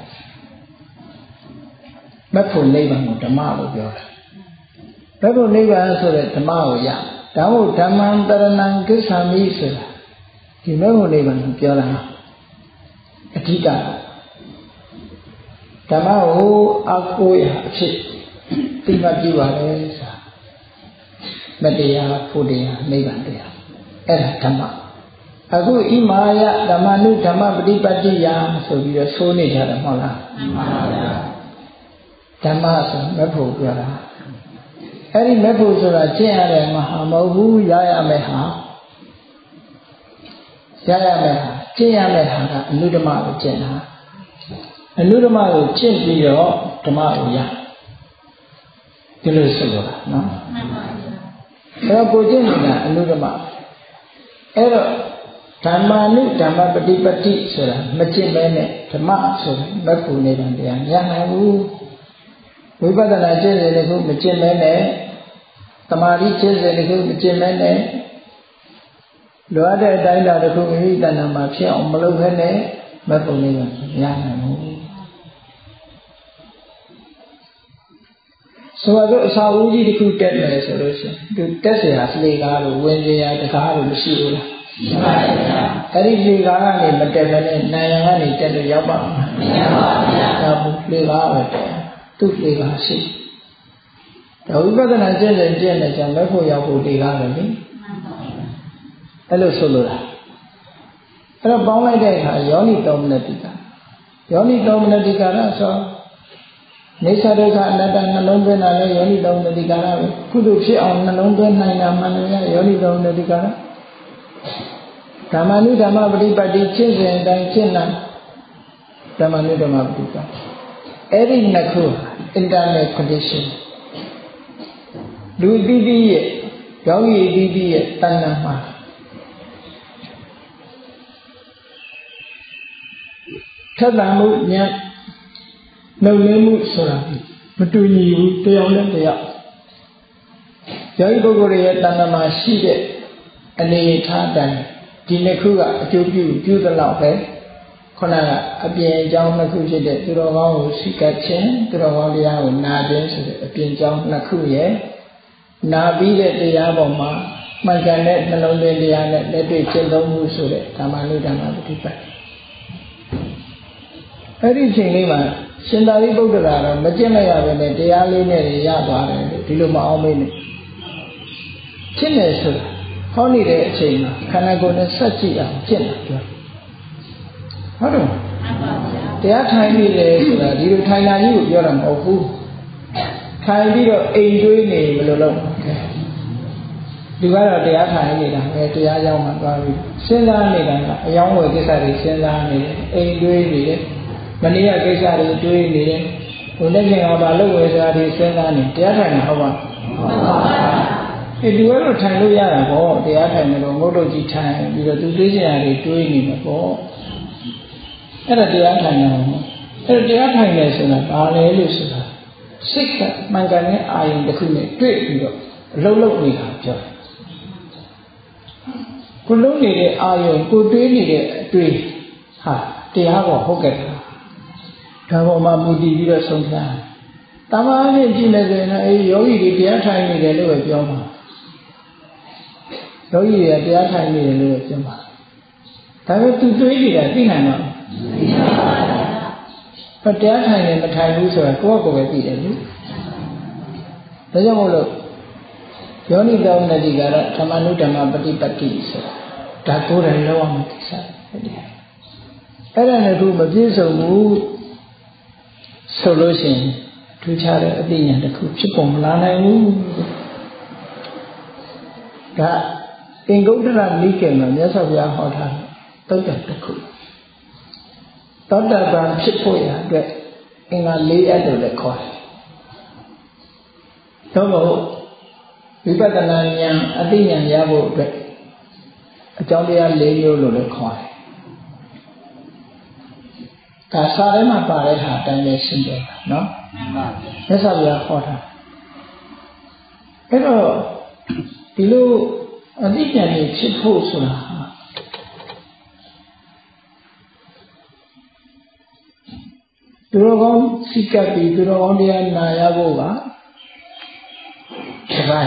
S1: မက်ဖို့နိဗ္ဗာန်ကိုဓမ္မလို့ပြောတာမက်ဖို့နိဗ္ဗာန်ဆိုတဲ့ဓမ္မကိုရဒါမို့ဓမ္မံတရဏံကိစ္ဆာမိဆိုတာဒီမက်ဖို့နိဗ္ဗာန်ကိုပြောတာအဓိကဓမ္မကိုအကိုရအဖြစ်သိမှပြုပါလေဆိုတာမတရားဖို့တရားနိဗ္ဗာန်တရားအဲ့ဒါဓမ္မအခုဣမာယဓမ္မနုဓမ္မပฏิပတ်တိယဆိုပြီးတော့ဆိုနေကြတယ်မဟုတ်လားမှန်ပါဗျာဓမ္မဆိုမဖို့ပြောတာအဲ့ဒီမဖို့ဆိုတာကျင့်ရတယ်မဟာမဟုတ်ဘူးရရမယ်ဟာရရမယ်ဟာကျင့်ရမယ်ဟာကအနုဓမ္မကိုကျင့်တာအနုဓမ္မကိုကျင့်ပြီးတော့ဓမ္မကိုရဒီလိုဆိုလိုတာနော်မှန်ပါဗျာအဲ့တော့ကိုကျင့်နေတာအနုဓမ္မအဲ့တော့ဓမ္မာနုဓမ္မပฏิပတ်တိဆိုတာမကျင့်မဲနဲ့ဓမ္မဆိုတာမက်ဖို့နေတဲ့တရားမရနိုင်ဘူးဝိပဿနာကျင့်တယ်ကိုမကျင့်မဲနဲ့သမာဓိကျင့်တယ်ကိုမကျင့်မဲနဲ့လိုအပ်တဲ့အတိုင်းတာတစ်ခုမိမိတဏ္ဍာမှာဖြစ်အောင်မလုပ်ခဲနဲ့မက်ဖို့နေတာမရနိုင်ဘူးဆိုတော့အစာဦးကြီးတစ်ခုတက်မယ်ဆိုလို့ရှိရင်သူတက်เสียလှေကားလို့ဝင်เสียတကားလို့မရှိဘူးလားရှိပါရဲ့ဗျာအဲ့ဒီလှေကားကနေမတက်ဘဲနဲ့နိုင်ရန်ကနေတက်လို့ရောက်ပါ့မလားမရပါဘူးဗျာဒါဘူးလှေကားပဲတက်သူ့လှေကားရှိဒါဝိပဿနာကျင့်တယ်ကျင့်တယ်ကြောင့်လက်ဖို့ရောက်ဖို့လှေကားပဲလေအဲ့လိုဆိုလို့လားအဲ့တော့ပေါင်းလိုက်တဲ့အခါယောနိတောမနတိကယောနိတောမနတိကရဆိုနေသဒုက္ခအနတ္တနှလုံးသွင်းတာလည်းယောနိတောမနတိကရပဲကုသိုလ်ဖြစ်အောင်နှလုံးသွင်းနိုင်တာမှန်တယ်ယောနိတောမနတိကရဓမ္မနုဓမ္မပฏิပတ်တိကျင့်စဉ်အတိုင်းကျင့်နိုင်ဓမ္မနုဓမ္မပฏิပတ်အဲ့ဒီနှစ်ခု internet condition လူတိတိရဲ့ယောဂီတိတိရဲ့တဏ္ဍာမှာထက်သန်မှုဉာဏ်နှုတ်လင်းမှုဆိုတာမတူညီဘူးတယောက်နဲ့တယောက်ယောဂီပုဂ္ဂိုလ်ရဲ့တဏ္ဍာမှာရှိတဲ့အနေထားတိုင်းဒီနှစ်ခုကအကျိုးပြုသလောက်ပဲခုနကအပြင်အကြောင်းနှစ်ခုဖြစ်တဲ့သူတော်ကောင်းကိုစိတ်ကခြင်းသူတော်ကောင်းတရားကိုနာခြင်းဆိုတဲ့အပြင်အကြောင်းနှစ်ခုရဲ့နာပြီးတဲ့တရားပေါ်မှာမှန်ကန်တဲ့နှလုံးသွင်းတရားနဲ့လက်တွေ့ကျင့်သုံးမှုဆိုတဲ့ဓမ္မနုဓမ္မပฏิပတ်အဲ့ဒီချိန်လေးမှာရှင်သာရိပုတ္တရာတော့မကျင့်လိုက်ရဘဲနဲ့တရားလေးနဲ့ရသွားတယ်လို့ဒီလိုမအောင်မေးနဲ့ကျင့်တယ်ဆိုတာဟောနေတဲ့အချိန်မှာခန္ဓာကိုယ်နဲ့ဆက်ကြည့်အောင်ကျင့်တာပြောဟုတ်တယ်တရားထိုင်နေတယ်ဆိုတာဒီလိုထိုင်တာကြီးကိုပြောတာမဟုတ်ဘူးထိုင်ပြီးတော့အိမ်တွေးနေဘယ်လိုလုပ်ဒီကတော့တရားထိုင်နေတာပဲတရားရောက်မှသွားပြီးစဉ်းစားနေတာကအယောင်းဝယ်ကိစ္စတွေစဉ်းစားနေတယ်အိမ်တွေးနေတယ်မနေ့ကကိစ္စတွေတွေးနေတယ်ဟိုနေ့ကဘာလုပ်ဝယ်ဆိုတာတွေစဉ်းစားနေတရားထိုင်တာဟုတ်ပါဒီကတော့ထိုင်လို့ရတာပေါ့တရားထိုင်တယ်လို့ငုတ်တုတ်ကြီးထိုင်ပြီးတော့သူတွေးစရာတွေတွေးနေမှာပေါ့အဲ့ဒါတရားထိုင်တာပေါ့အဲ့ဒါတရားထိုင်တယ်ဆိုတာဘာလဲလို့ဆိုတာစိတ်ကမှန်ကန်တဲ့အာယုံတစ်ခုနဲ့တွေ့ပြီးတော့အလုံးလုံးနေတာပြောတယ်ကိုလုံးနေတဲ့အာယုံကိုတွေးနေတဲ့အတွေ့ဟာတရားပေါ်ဟုတ်ကဲ့ဒါပေါ်မှာမူတည်ပြီးတော့ဆုံးဖြတ်တမန်နဲ့ကြည့်နေတယ်နော်အေးယောဂီတွေတရားထိုင်နေတယ်လို့ပဲပြောမှာယောဂီတွေကတရားထိုင်နေတယ်လို့ပဲပြောမှာဒါပေမဲ့သူတွေးနေတာသိနိုင်မှာမတရားထိုင်နေမထိုင်ဘူးဆိုတာကိုယ့်ကိုယ်ပဲသိတယ်လေဒါကြောင့်မို့လို့ယောနိသောနတိကတော့ဓမ္မနုဓမ္မပฏิပတ်တိဆိုတာဒါကိုယ်တိုင်လောက်အောင်ကိစ္စအဲ့ဒါနဲ့သူမပြည့်စုံဘူးဆိုလို့ရှိရင်ထူးခြားတဲ့အသိဉာဏ်တစ်ခုဖြစ်ပေါ်မလာနိုင်ဘူးဒါသင်္ကုတ္တရနိကေမှာမြတ်စွာဘုရားဟောထားတဲ့သုတ်တံတစ်ခုသောတပန်ဖြစ်ဖို့ရအတွက်အင်္ဂါ၄ရပ်လို့လည်းခေါ်တယ်သို့မဟုတ်ဝိပဿနာဉာဏ်အသိဉာဏ်ရဖို့အတွက်အကြောင်းတရား၄မျိုးလို့လည်းခေါ်တယ်ဒါစာထဲမှာပါတဲ့ဟာအတိုင်းပဲရှင်းပြတာနော်မြတ်စွာဘုရားဟောတာအဲ့တော့ဒီလိုအသိဉာဏ်ကြီးဖြစ်ဖို့ဆိုတာသူတော်ကောင်းစိတ်ကပ်ပြီးသူတော်ကောင်းတရားနာရဖို့ကတပိုင်း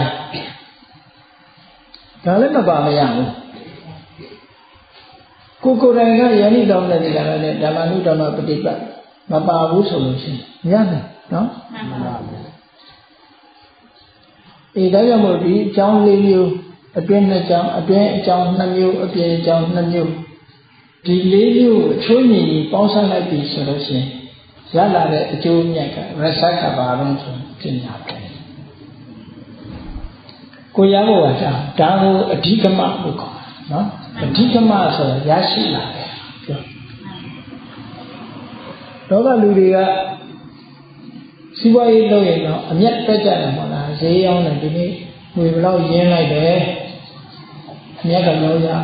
S1: ဒါလည်းမပါမရဘူးကိုယ်တိုင်ကယောနိသောနတိကလည်းဓမ္မနုဓမ္မပฏิပတ်မပါဘူးဆိုလို့ရှိရင်ရတယ်နော်မှန်ပါဗျာဒါကြောင့်မို့ဒီအကြောင်း၄မျိုးအတွင်းနှစ်ကြောင်းအတွင်းအကြောင်း2မျိုးအပြင်အကြောင်း2မျိုးဒီ၄မျိုးကိုချိုးညီပေါင်းစပ်လိုက်ပြီဆိုလို့ရှိရင်ရလာတဲ့အကျိုးမြတ်ကရသကဘာလုံးဆိုပညာပဲကိုရဖို့ကဒါကိုအဓိကမလို့ခေါ်တာနော်အဓိကမဆိုတာရရှိလာတယ်ပြောတော့လူတွေကစီးပွားရေးလုပ်ရင်တော့အမျက်တက်ကြတယ်မဟုတ်လားဈေးရောင်းတယ်ဒီနေ့ငွေဘယ်လောက်ရင်းလိုက်တယ်အမျက်ကလုံးရ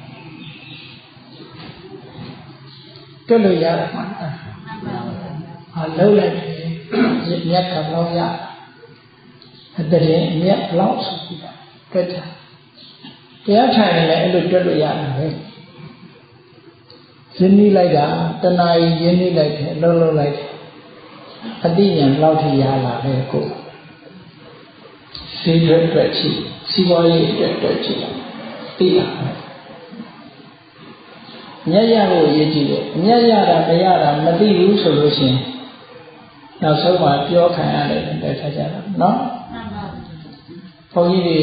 S1: တွက်လို့ရတာမှာဟာလုံးလိုက်တယ်မြက်ကလုံးရအတရင်အမျက်ဘလောက်ဆိုပြီးတော့တွက်တာတရားထိုင်နေလည်းအဲ့လိုတွက်လို့ရတာပဲရင်းနှီးလိုက်တာတဏှာကြီးရင်းနှီးလိုက်တယ်လုံးလုံးလိုက်တယ်အတိညာလောက်ထိရလာတယ်ကိုစိတ်အတွက်ချီစီးပွားရေးအတွက်ချီသိတာမြတ်ရဖို့ရည်ကြည့်တယ်မြတ်ရတာမရတာမသိဘူးဆိုလို့ရှိရင်နောက်ဆုံးမှပြောခံရတယ်တဲ့ခါကြတော့နော်ဘုန်းကြီးတွေ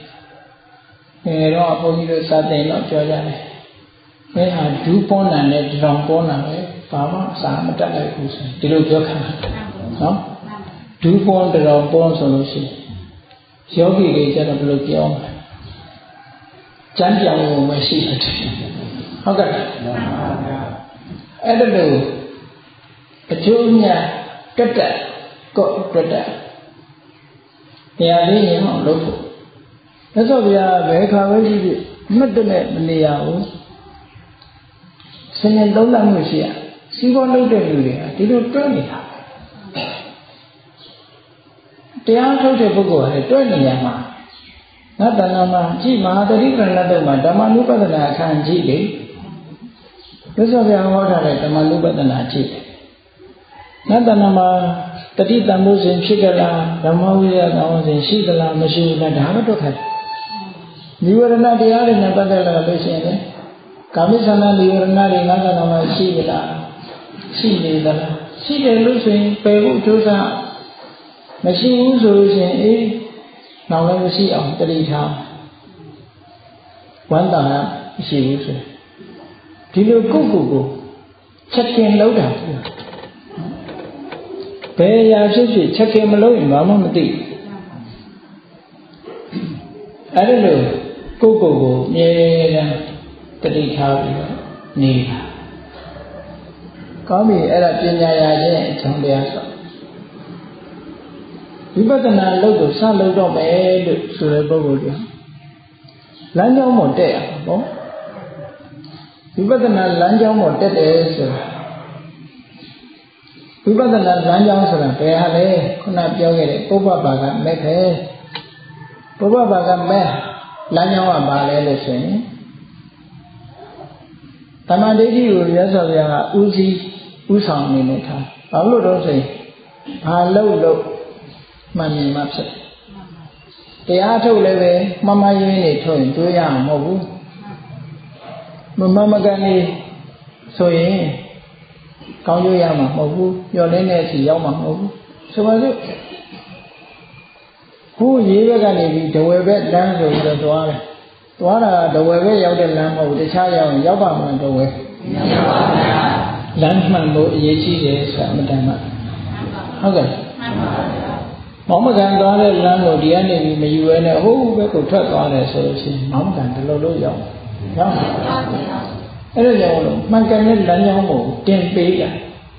S1: တော့ဘုန်းကြီးတို့စာသင်တော့ပြောကြတယ်မင်းဟာဒူးပေါ်နာနဲ့တောင်ပေါ်နာပဲဘာမှအစာမတက်လိုက်ဘူးဆိုဒီလိုပြောခံတာနော်ဒူးပေါ်တောင်ပေါ်ဆိုလို့ရှိရင်ယောဂီတွေကျတော့ဘယ်လိုပြောမလဲကြမ်းပြောင်လို့မရှိဘူးဟုတ်ကဲ့အဲ့ဒါလို့အကျိုးများတက်တက်ကော့တက်တက်တရားလေးရင်အောင်လုပ်ဖို့မြတ်စွာဘုရားဘယ်ခါပဲကြည့်ကြည့်မှတ်တဲ့မနေရဘူးဆင်းရဲသုံးသပ်မှုရှိရစီးပွားလုပ်တဲ့လူတွေကဒီလိုတွဲနေတာတရားထုတ်တဲ့ပုဂ္ဂိုလ်ကလည်းတွဲနေရမှာငါတဏ္ဍာမှာကြည့်မဟာတတိပဏ္ဍတ်မှာဓမ္မနုပဒနာအခန်းကြည့်လေမြတ်စွာဘုရားဟောထားတဲ့ဓမ္မနုပဒနာကြည့်ငါတဏ္ဍာမှာတတိတံမိုးစဉ်ဖြစ်ကြလားဓမ္မဝိရကောင်းစဉ်ရှိသလားမရှိဘူးလားဒါမှတော့ခက်နိဝရဏတရားတွေနဲ့ပတ်သက်လာလို့ရှိရင်လေကာမိသနာနိဝရဏတွေငါတဏ္ဍာမှာရှိသလားရှိနေသလားရှိတယ်လို့ဆိုရင်ပယ်ဖို့ကြိုးစားမရှိဘူးဆိုလို့ရှိရင်အေးနောက်လည်းမရှိအောင်တတိထားဝမ်းသာမရှိဘူးဆိုဒီလိုကိုယ့်ကိုယ်ချက်ခင်လောက်တာဘယ်ရာဖြစ်ဖြစ်ချက်ခင်မလို့ရင်ဘာမှမသိအဲ့ဒါလို့ကိုယ့်ကိုယ်ကိုအမြဲတမ်းတတိထားပြီးတော့နေတာကောင်းပြီအဲ့ဒါပညာရာချင်းအကြောင်းတရားဆိုဝိပဿနာလုပ်ကိုစလုပ်တော့မယ်လို့ဆိုတဲ့ပုဂ္ဂိုလ်တွေလမ်းကြောင်းပေါ်တက်ရမှာပေါ့ဝိပဿနာလမ်းကြောင်းပေါ်တက်တယ်ဆိုတာဝိပဿနာလမ်းကြောင်းဆိုတာဘယ်ဟာလဲခုနပြောခဲ့တဲ့ပုဗ္ဗဘာကမဲ့ပဲပုဗ္ဗဘာကမဲ့လမ်းကြောင်းကဘာလဲလို့ဆိုရင်တမန်ဒိဋ္ဌိကိုရသော်ဗျာကဥဆောင်နေနေထားဘာလို့တော့ဆိုရင်ဘာလို့မှန်မြင်မှဖြစ်တရားထုတ်လည်းပဲမမရင်းနေထုတ်ရင်တွေးရမှာမဟုတ်ဘူးမကန်နေဆိုရင်ကောင်းကျိုးရမှာမဟုတ်ဘူးညှော်လင်းတဲ့အစီရောက်မှာမဟုတ်ဘူးဆိုပါစို့ခုရေးဘက်ကနေပြီးဒဝယ်ဘက်လမ်းဆိုပြီးတော့သွားတာဒဝယ်ဘက်ရောက်တဲ့လမ်းမဟုတ်ဘူးတခြားရောက်ရင်ရောက်ပါမလားဒဝယ်ရောက်ပါဗျာလမ်းမှန်ဖို့အရေးကြီးတယ်ဆိုတာအမှန်တမ်းမှဟုတ်ကဲ့မောင်မကန်သွားတဲ့လမ်းကိုဒီကနေပြီးမယူရဲနဲ့ဟိုးဘက်ကိုထွက်သွားတယ်ဆိုလို့ရှိရင်မောင်မကန်ဒီလိုလို့ရောက်ပါဗျာအဲ့ဒါကြောင့်လို့မှန်ကန်တဲ့လမ်းကြောင်းကိုတင်ပေးရ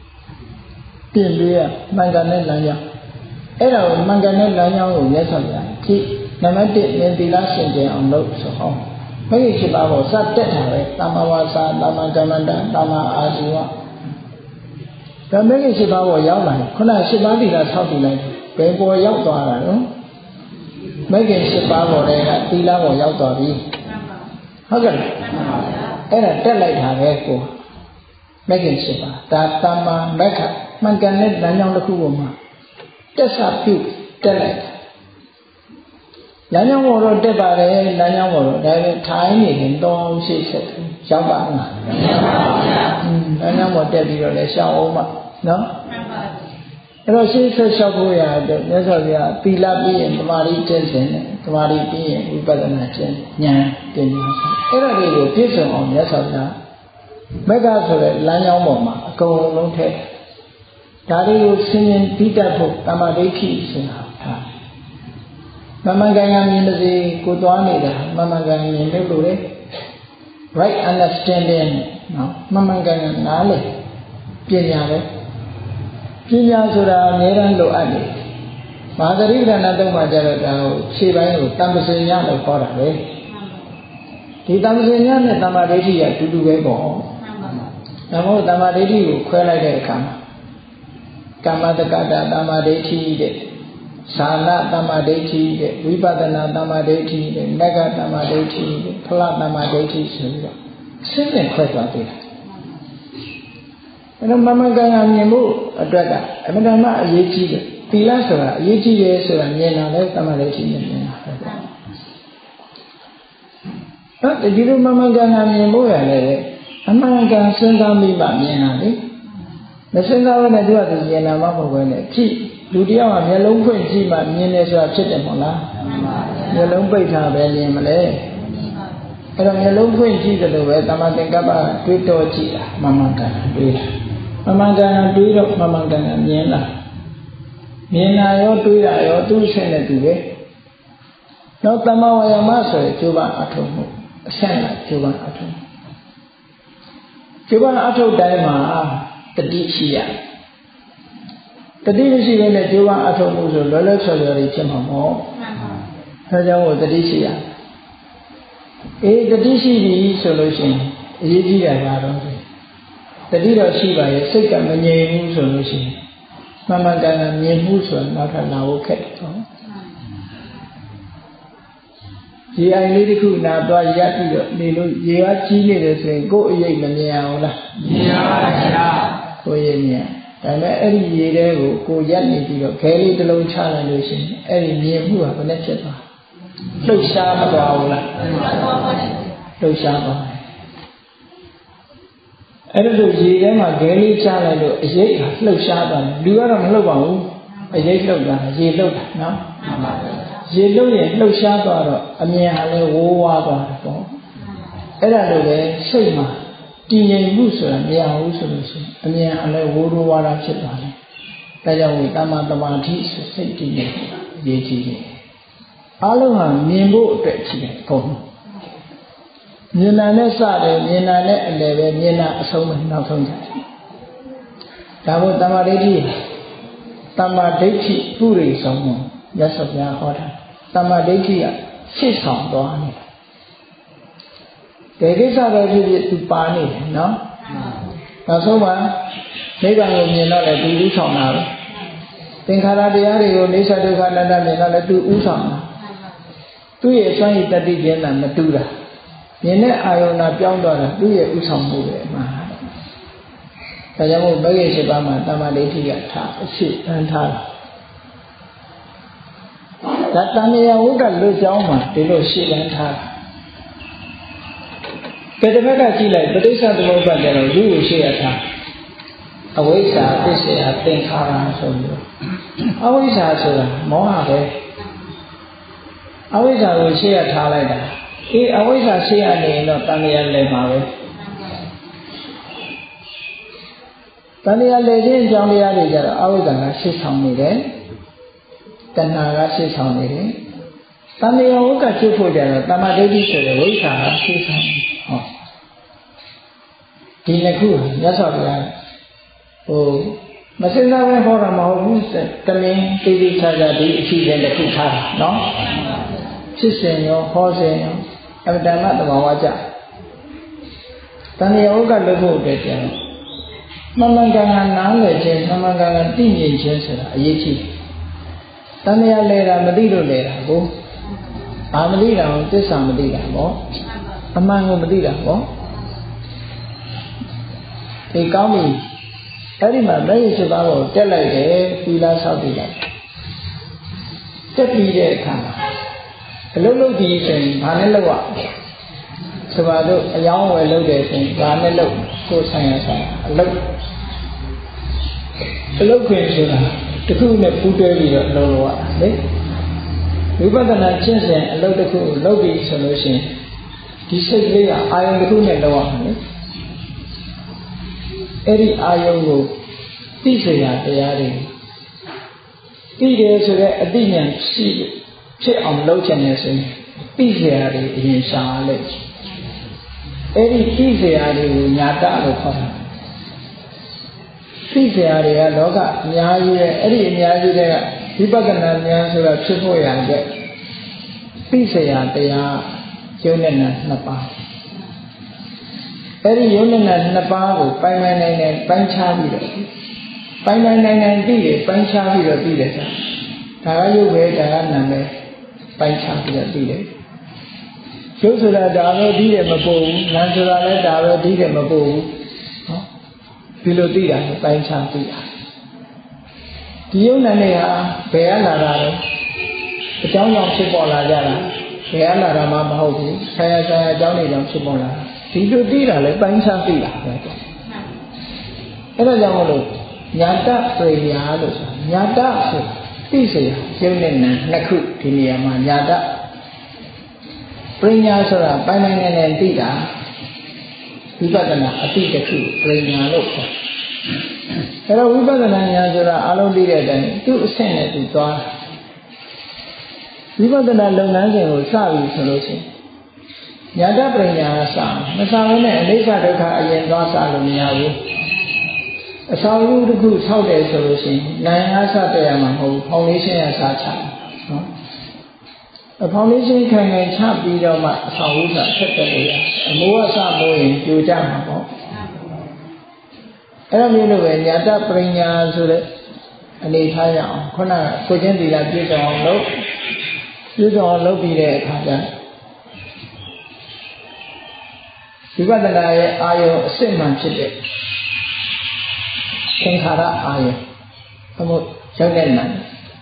S1: မှန်ကန်တဲ့လမ်းကြောင်းအဲ့ဒါကိုမှန်ကန်တဲ့လမ်းကြောင်းကိုရက်ဆက်ပြကြည့်နံပါတ်1ဉာဏ်သီလရှင်ကျင်အောင်လုပ်ဆိုဟောမဂ္ဂင်7ပါးကိုစတက်တာပဲတမ္မာဝါစာတမ္မာကမ္မန္တတမ္မာအာဇီဝဒါမဂ္ဂင်7ပါးကိုရောက်လာခုန7ပါးသီလဆောက်တည်လိုက်ဘယ်ပေါ်ရောက်သွားတာနော်မဂ္ဂင်7ပါးပေါ်တဲ့ကသီလပေါ်ရောက်သွားပြီဟုတ်ကဲ့အဲ့ဒါတက်လိုက်တာပဲကိုမဂ္ဂင်7ပါးဒါတမ္မာမဂ္ဂမှန်ကန်တဲ့လမ်းကြောင်းတစ်ခုပေါ်မှာတက်စာပြုတက်လိုက်လမ်းကြောင်းပေါ်တော့တက်ပါတယ်လမ်းကြောင်းပေါ်တော့ဒါပဲထိုင်းနေရင်တောင်းရှိဆက်ရောက်ပါ့မလားမရောက်ပါဘူးဗျာလမ်းကြောင်းပေါ်တက်ပြီးတော့လည်းရှောင်းအောင်ပါနော်အဲ့တော့ရှေ့ဆက်လျှောက်ဖို့ရတဲ့မြတ်စွာဘုရားသီလပြီးရင်သမာဓိကျင့်စဉ်နဲ့သမာဓိပြီးရင်ဝိပဿနာကျင့်ဉာဏ်ပညာအဲ့ဒါတွေကိုပြည့်စုံအောင်မြတ်စွာဘုရားမဂ္ဂဆိုတဲ့လမ်းကြောင်းပေါ်မှာအကုန်လုံးထည့်ဒါတွေကိုဆင်ញင်ပြီးတတ်ဖို့တမာဒိဋ္ဌိဆိုတာမမှန်ကန်မြင်ပါစေကိုသွားနေတာမမှန်ကန်မြင်လို့လေ right understanding နော်မမှန်ကန်နားလေပညာပဲပညာဆိုတာအများအားလိုအပ်တယ်မဟာသရိကရဏတုံးမှာကြတော့ဒါကိုခြေပိုင်းကိုတမ္ပစဉ္ညာလို့ခေါ်တာပဲဒီတမ္ပစဉ္ညာနဲ့တမာဒိဋ္ဌိကအတူတူပဲပေါ့ဒါမို့တမာဒိဋ္ဌိကိုခွဲလိုက်တဲ့အခါမှာကမ္မတက္ကတာတမာဒိဋ္ဌိတဲ့သာလတမ္မာဒိဋ္ဌိတဲ့ဝိပဿနာတမ္မာဒိဋ္ဌိတဲ့နဂ္ဂတမ္မာဒိဋ္ဌိတဲ့ဖလတမ္မာဒိဋ္ဌိဆိုပြီးတော့ရှင်းနေခွဲသွားသေးတယ်အဲ့တော့မမကံကမြင်ဖို့အတွက်ကအမှန်တမ်းအရေးကြီးတယ်သီလဆိုတာအရေးကြီးတယ်ဆိုတာမြင်တာလဲတမ္မာဒိဋ္ဌိနဲ့မြင်တာပဲအဲ့ဒီလိုမမကံကမြင်ဖို့ရတယ်အမှန်ကန်စဉ်းစားမိမှမြင်တာလေမစဉ်းစားဘဲနဲ့သူကမြင်တာမှမဟုတ်ဘဲနဲ့ကြည့်လူတယောက်ကမျက်လုံးဖွင့်ကြည့်မှမြင်တယ်ဆိုတာဖြစ်တယ်မဟုတ်လားမျက်လုံးပိတ်ထားပဲမြင်မလဲအဲ့တော့မျက်လုံးဖွင့်ကြည့်တယ်လို့ပဲတမန်သင်္ကပ္ပတွေးတော်ကြည့်တာမမှန်ကန်တွေးတာမမှန်ကန်တွေးတော့မမှန်ကန်မြင်တာရောတွေးတာရောသူ့ဆက်နဲ့သူပဲနောက်တမဝယမဆိုရင်ကျိုးပအထုံမှုအဆက်နဲ့ကျိုးပအထုံကျိုးပအထုံတိုင်းမှာတတိရှိရတတိမရှိဘဲနဲ့ကျိုးပအထုံမှုဆိုလွယ်လွယ်ချော်ချော်လေးဖြစ်မှာမဟုတ်ဒါကြောင့်တတိရှိရတတိရှိပြီဆိုလို့ရှိရင်အရေးကြီးတာကတော့တတိတော့ရှိပါရဲ့စိတ်ကမငြိမ်ဘူးဆိုလို့ရှိရင်မှန်မှန်ကန်ကန်မြင်မှုဆိုတော့နောက်ထပ်လာဖို့ခက်တယ်နော်ရေအိုင်လေးတစ်ခုနာသွားရပ်ပြီးတော့နေလို့ရေကကြီးနေတယ်ဆိုရင်ကိုယ်အရေးမမြင်အောင်လားမြင်ပါပါဗျာကိုယ်ရေးမြင်ဒါပေမဲ့အဲ့ဒီရေတဲကိုကိုရက်နေပြီးတော့ခဲလေးတစ်လုံးချလိုက်လို့ရှိရင်အဲ့ဒီမြင်မှုကဘယ်နဲ့ဖြစ်သွားလှုပ်ရှားမသွားဘူးလားလှုပ်ရှားသွားတယ်အဲ့ဒါဆိုရေထဲမှာခဲလေးချလိုက်လို့အရေးကလှုပ်ရှားသွားတယ်လူကတော့မလှုပ်ပါဘူးအရေးလှုပ်တာရေလှုပ်တာနော်ရေလှုပ်ရင်လှုပ်ရှားသွားတော့အမြင်ဟာလည်းဝိုးဝါးသွားတယ်ပေါ့အဲ့ဒါလိုပဲစိတ်မှာတည်ငြိမ်မှုဆိုတာမရဘူးဆိုလို့ရှိရင်အမြင်အလဲဝိုးဝါးတာဖြစ်သွားတယ်။ဒါကြောင့်တမ္မာသမာဓိဆိုစိတ်တည်ငြိမ်အရေးကြီးတယ်။အားလုံးဟာမြင်ဖို့အတွက်ရှိတယ်အကုန်လုံး။မြင်တာနဲ့စတယ်မြင်တာနဲ့အလယ်ပဲမြင်တာအဆုံးပဲနောက်ဆုံးကြတယ်။ဒါမို့တမ္မာဒိဋ္ဌိတတမ္မာဒိဋ္ဌိပုရိဆောင်ကိုမြတ်စွာဘုရားဟောတာတမ္မာဒိဋ္ဌိကရှေ့ဆောင်သွားနေတာဒီကိစ္စပဲဖြစ်ဖြစ်သူပါနေတယ်နော်နောက်ဆုံးမှာနိဗ္ဗာန်ကိုမြင်တော့လည်းသူဥဆောင်တာပဲသင်္ခါရတရားတွေကိုအိဋ္ဌဒုက္ခအနတ္တမြင်တော့လည်းသူဥဆောင်တာသူ့ရဲ့စွမ်းရည်တတိခြင်းနဲ့မတူတာမြင်တဲ့အာယုံနာပြောင်းသွားတာသူ့ရဲ့ဥဆောင်မှုပဲမှာဒါကြောင့်မို့မဂ္ဂင်၈ပါးမှာတမ္မာဒိဋ္ဌိကထားအရှိတန်းထားတာဒါတဏှာဝုဒ္ဒလွတ်ကြောင်းမှာဒီလိုရှိတန်းထားတာကတဘက်ကကြည့်လိုက်ပဋိစ္စသမုပ္ပါဒ်ကျတော့ရုပ်ကိုရှိရထားအဝိဇ္ဇာပစ္စယသင်္ခါရဆိုပြီးအဝိဇ္ဇာဆိုတာမောဟပဲအဝိဇ္ဇာကိုရှိရထားလိုက်တာအေးအဝိဇ္ဇာရှိရနေရင်တော့တဏှာလည်းမှာပဲတဏှာလည်းခြင်းအကြောင်းတရားတွေကြတော့အဝိဇ္ဇာကရှေ့ဆောင်နေတယ်တဏှာကရှေ့ဆောင်နေတယ်တဏှာဝုကကျွတ်ဖို့ကြတော့တမ္မာဒိဋ္ဌိဆိုတဲ့ဝိဇ္ဇာကရှေ့ဆောင်နေဟောဒီနှစ်ခုမြတ်စွာဘုရားမစင်စားပဲဟောတာမဟုတ်ဘူးတမင်းတိတိကျကျဒီအဖြစ်တဲ့တစ်ခုထားတာနော်ဖြစ်စဉ်ရောဟောစဉ်ရောအမတန်မှသဘာဝကျတဏှာဝုကလွတ်ဖို့အတွက်ကျတော့မမှန်ကန်ကန်နားလည်ခြင်းမမှန်ကန်ကန်သိမြင်ခြင်းဆိုတာအရေးကြီးတဏှာလဲတာမသိလို့လဲတာကိုဘာမသိတာကိုသစ္စာမသိတာပေါ့အမှန်ကိုမသိတာပေါ့ဒီကောင်းပြီအဲ့ဒီမှာမဂ္ဂင်၈ပါးကိုတက်လိုက်တယ်သီလဆောက်တည်လိုက်တက်ပြီးတဲ့အခါမှာအလုံးလုံးဒီဆိုရင်ဘာနဲ့လောက်ရဆိုပါတော့အယောင်းဝယ်လုပ်တယ်ဆိုရင်ဘာနဲ့လောက်ကိုဆိုင်ရဆိုင်အလုပ်ခွင့်ဆိုတာတစ်ခုနဲ့ပူးတွဲပြီးတော့လုပ်လို့ရတယ်လေဝိပဿနာကျင့်စဉ်အလုပ်တစ်ခုကိုလုပ်ပြီးဆိုလို့ရှိရင်ဒီစိတ်ကလေးကအာယုံတစ်ခုနဲ့လုပ်ရမှာလေအဲ့ဒီအာယုံကိုသိစေရတရားတွေသိတယ်ဆိုတဲ့အသိဉာဏ်ရှိဖြစ်အောင်လုပ်ချင်တယ်ဆိုရင်သိစေရတွေအရင်ရှာလိုက်အဲ့ဒီသိစေရတွေကိုညာတလို့ခေါ်တာသိစေရတွေကလောကအများကြီးပဲအဲ့ဒီအများကြီးတွေကဝိပဿနာဉာဏ်ဆိုတာဖြစ်ဖို့ရတဲ့သိစေရတရားယုံနဲ့နှစ်ပါးအဲ့ဒီယုံနဲ့နှစ်ပါးကိုပိုင်နိုင်ပိုင်းခြားပြီးတော့ပိုင်နိုင်သိတယ်ပိုင်းခြားပြီးတော့သိတယ်ဆိုတာဒါကရုပ်ပဲဒါကနာမ်ပဲပိုင်းခြားပြီးတော့သိတယ်ရုပ်ဆိုတာဒါပဲဒီတယ်မပို့ဘူးနာမ်ဆိုတာလည်းဒါပဲဒီတယ်မပို့ဘူးနော်ဒီလိုသိတာပိုင်းခြားသိတာဒီယုံနဲ့နေဟာဘယ်ကလာတာလဲအကြောင်းကြောင့်ဖြစ်ပေါ်လာကြတာဘယ်ကလာတာမှမဟုတ်ဘူးဆရာအကြောင်းတွေကြောင့်ဖြစ်ပေါ်လာတာဒီလိုသိတာလဲပိုင်းခြားသိတာပဲအဲ့ဒါကြောင့်မလို့ညာတပရိညာလို့ဆိုတာညာတဆိုသိစေရုပ်နဲ့နာနှစ်ခုဒီနေရာမှာညာတပရိညာဆိုတာပိုင်းပိုင်းနဲ့သိတာဝိပဿနာအသိတစ်ခုပရိညာလို့ခေါ်အဲ့တော့ဝိပဿနာဉာဏ်ဆိုတာအလုံးသိတဲ့အတိုင်းသူ့အဆင့်နဲ့သူသွားဝိပဿနာလုပ်ငန်းစဉ်ကိုစပြီဆိုလို့ရှိရင်ညာတပရိညာကစမစဘဲနဲ့အနိစ္စဒုက္ခအရင်သွားစလို့မရဘူးအစာအုပ်တစ်ခုဆောက်တယ်ဆိုလို့ရှိရင်နိုင်အားစတက်ရမှာမဟုတ်ဘူးဖောင်ဒေးရှင်းရစားချနော်အဖောင်ဒေးရှင်းခံချပြီးတော့မှအစာအုပ်ကဆက်တက်လို့ရအမိုးကစမိုးရင်ပြိုကျမှာပေါ့အဲ့လိုမျိုးလို့ပဲညာတပရိညာဆိုတဲ့အနေထားရအောင်ခုနကကိုချင်းတီလာပြည့်စုံအောင်လုပ်ပြီးတဲ့အခါကျဝိပဿနာရဲ့အာယုံအစစ်မှန်ဖြစ်တဲ့သင်္ခါရအာယုံအမှုရောက်တဲ့နာ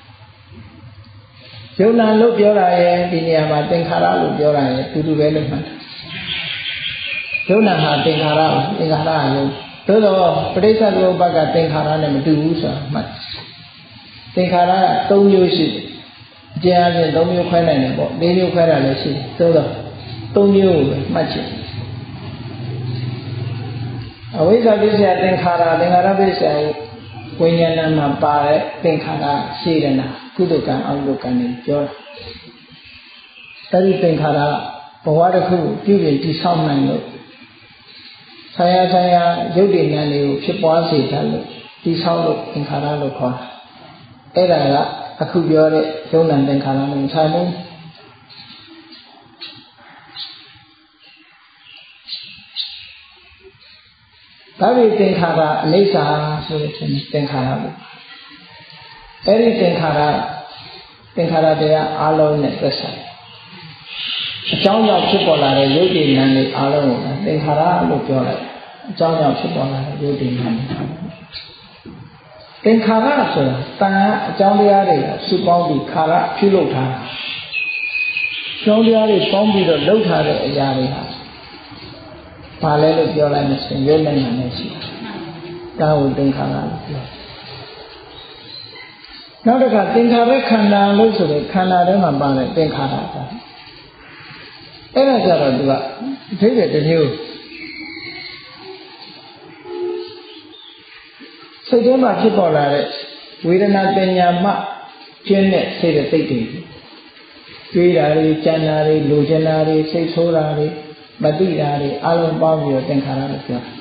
S1: ယုံနာလို့ပြောတာရဲ့ဒီနေရာမှာသင်္ခါရလို့ပြောတာရဲ့တူတူပဲလို့မှတ်ယုံနာဟာသင်္ခါရယုံသို့တော့ပဋိစ္စသမုပ္ပါဒ်ကသင်္ခါရနဲ့မတူဘူးဆိုတာမှတ်သင်္ခါရက၃မျိုးရှိတယ်အကျဉ်းအားဖြင့်၃မျိုးခွဲနိုင်တယ်ပေါ့၄မျိုးခွဲတာလည်းရှိတယ်သို့တော့၃မျိုးကိုပဲမှတ်ချင်အဝိဇ္ဇာပစ္စယသင်္ခါရပစ္စယဝိညာဏမှာပါတဲ့သင်္ခါရစေတနာကုသကံအကုသကံတွေပြောတာအဲဒီသင်္ခါရဘဝတစ်ခုကိုပြုပြင်တည်ဆောက်နိုင်လို့ဆရာရုပ်တည်ဉာဏ်တွေကိုဖြစ်ပွားစေတတ်လို့တည်ဆောက်လို့သင်္ခါရလို့ခေါ်တာအဲ့ဒါကအခုပြောတဲ့ယုံနာသင်္ခါရနဲ့ခြားနေဒါပေသင်္ခါရအနိစ္စဆိုတဲ့သင်္ခါရပေါ့အဲ့ဒီသင်္ခါရတရားအလုံးနဲ့သက်ဆိုင်အကြောင်းကြောင့်ဖြစ်ပေါ်လာတဲ့ယုတ်တိနာမ်တွေအလုံးကိုသင်္ခါရလို့ပြောလိုက်အကြောင်းကြောင့်ဖြစ်ပေါ်လာတဲ့ယုတ်တိနာမ်တွေသင်္ခါရဆိုတာတန်အကြောင်းတရားတွေစုပေါင်းပြီးခါရပြုလုပ်ထားတာအကြောင်းတရားတွေပေါင်းပြီးတော့လုပ်ထားတဲ့အရာတွေဟာဘာလဲလို့ပြောလိုက်မယ်ဆိုရင်ယုတ်နဲ့နာမ်နဲ့ရှိတယ်ဒါကိုသင်္ခါရလို့ပြောနောက်တစ်ခါသင်္ခါရခန္ဓာလို့ဆိုတဲ့ခန္ဓာထဲမှာပါတဲ့သင်္ခါရပါအဲ့ဒါကြတော့သူကအဓိပ္ပာယ်တစ်မျိုးစိတ်ထဲမှာဖြစ်ပေါ်လာတဲ့ဝေဒနာပညာမှကျင်းတဲ့စိတ်တွေတွေးတာတွေကြံတာတွေလိုချင်တာတွေစိတ်ဆိုးတာတွေမသိတာတွေအလုံးပေါင်းပြီးတော့သင်္ခါရလို့ပြောတာ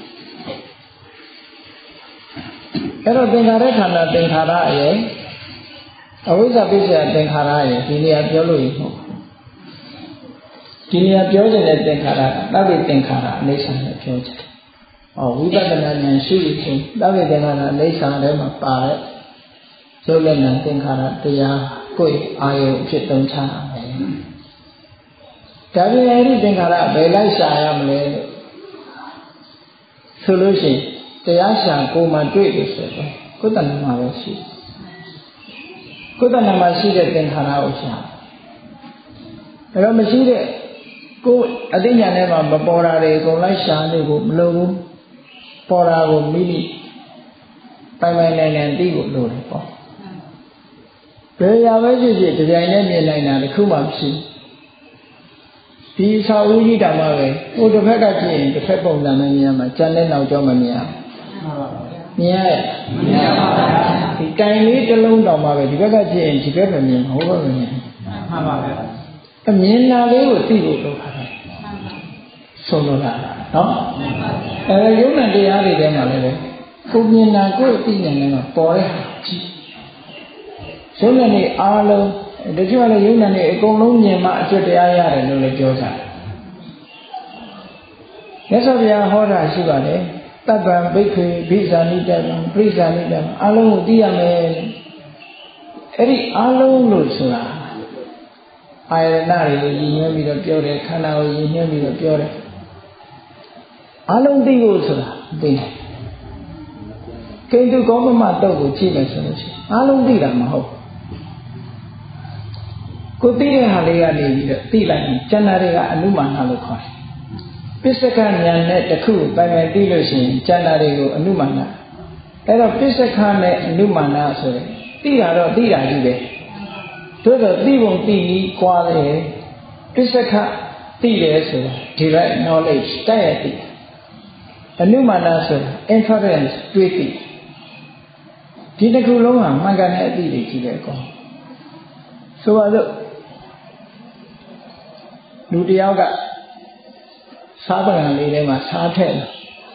S1: အဲ့တော့သင်္ခါရခန္ဓာသင်္ခါရရဲ့အဝိဇ္ဇပိစ္ဆယသင်္ခါရရဲ့ဒီနေရာပြောလို့ရဟုတ်ဒီနေရာပြောတဲ့သင်္ခါရသဗ္ဗေသင်္ခါရအနိစ္စနဲ့ပြောချင်တယ်ဝိပဿနာဉာဏ်ရှိရင်သဗ္ဗေသင်္ခါရအနိစ္စထဲမှာပါတဲ့ရုပ်လက်နာသင်္ခါရတရားကိုယ်အာယုအဖြစ်သုံးချရမယ်ဒါပြင်အဲ့ဒီသင်္ခါရဘယ်လိုက်ရှာရမလဲလို့ဆိုလို့ရှိရင်တရားရှာကိုယ်မှတွေ့လို့ဆိုတော့ကိုယ်တဏ္ဍာမှာပဲရှိကိုယ်တဏ္ဍာမှာရှိတဲ့သင်္ခါရကိုရှာအဲ့တော့မရှိတဲ့ကိုယ်အသိဉာဏ်ထဲမှာမပေါ်တာတွေအကုန်လိုက်ရှာနေကိုမလိုဘူးပေါ်တာကိုမိမိပိုင်ပိုင်နိုင်နိုင်သိဖို့လိုတယ်ပေါ့ဘယ်ရာပဲဖြစ်ဖြစ်ဒီကြိုင်နဲ့မြင်နိုင်တာတစ်ခုမှမရှိဒီသာဝကြီးတောင်မှပဲဟိုတစ်ဖက်ကကြည့်ရင်တစ်ဖက်ပုံစံနဲ့မြင်ရမှာကျန်တဲ့နောက်ကျောင်းမမြင်ရမြင်ရပါဘူးဒီတိုင်လေးတစ်လုံးတောင်မှပဲဒီဘက်ကကြည့်ရင်ဒီဘက်ပဲမြင်ဟိုဘက်ပဲမြင်မှန်ပါဗျာအမြင်လာလေးကိုသိဖို့လိုပါတယ်ဆုံးလို့လားနော်ယုံနဲ့တရားတွေထဲမှာလည်းကိုမြင်တာကိုသိဉာဏ်နဲ့ပေါ်တဲ့ကြည့်ယုံနဲ့နေအားလုံးတချို့ကလည်းယုံနဲ့နေအကုန်လုံးမြင်မှအကျွတ်တရားရတယ်လို့လည်းပြောကြတယ်မြတ်စွာဘုရားဟောတာရှိပါတယ်တပ္ပံဘိက္ခေဘိဇာနိတံပြိဇာနိတံအားလုံးကိုသိရမယ်အဲ့ဒီအားလုံးလို့ဆိုတာအာယတနာတွေကိုရည်ညွှန်းပြီးတော့ပြောတယ်ခန္ဓာကိုရည်ညွှန်းပြီးတော့ပြောတယ်အားလုံးသိဖို့ဆိုတာသိတယ်ကိန္တုကောပမတုတ်ကိုကြည့်မယ်ဆိုလို့ရှိရင်အားလုံးသိတာမဟုတ်ကိုသိတဲ့ဟာလေးကနေပြီးတော့သိလိုက်ရင်ကျန်တာတွေကအနုမာနလို့ခေါ်တယ်ပစ္စကဉာဏ်နဲ့တစ်ခုပိုင်ပိုင်သိလို့ရှိရင်ကျန်တာတွေကိုအနုမာနအဲ့တော့ပစ္စကနဲ့အနုမာနဆိုရင်သိတာတော့သိတာကြီးပဲတို့တော့သိပုံသိပြီးကြွားတယ်ပစ္စကသိတယ်ဆိုတာ direct knowledge တဲ့ရသိအနုမာနဆိုတာ inference တွေးသိဒီတစ်ခုလုံးဟာမှန်ကန်တဲ့အသိတွေကြီးတယ်ကောဆိုပါစို့လူတယောက်ကစားပကံလေးထဲမှာစားထည့်လာ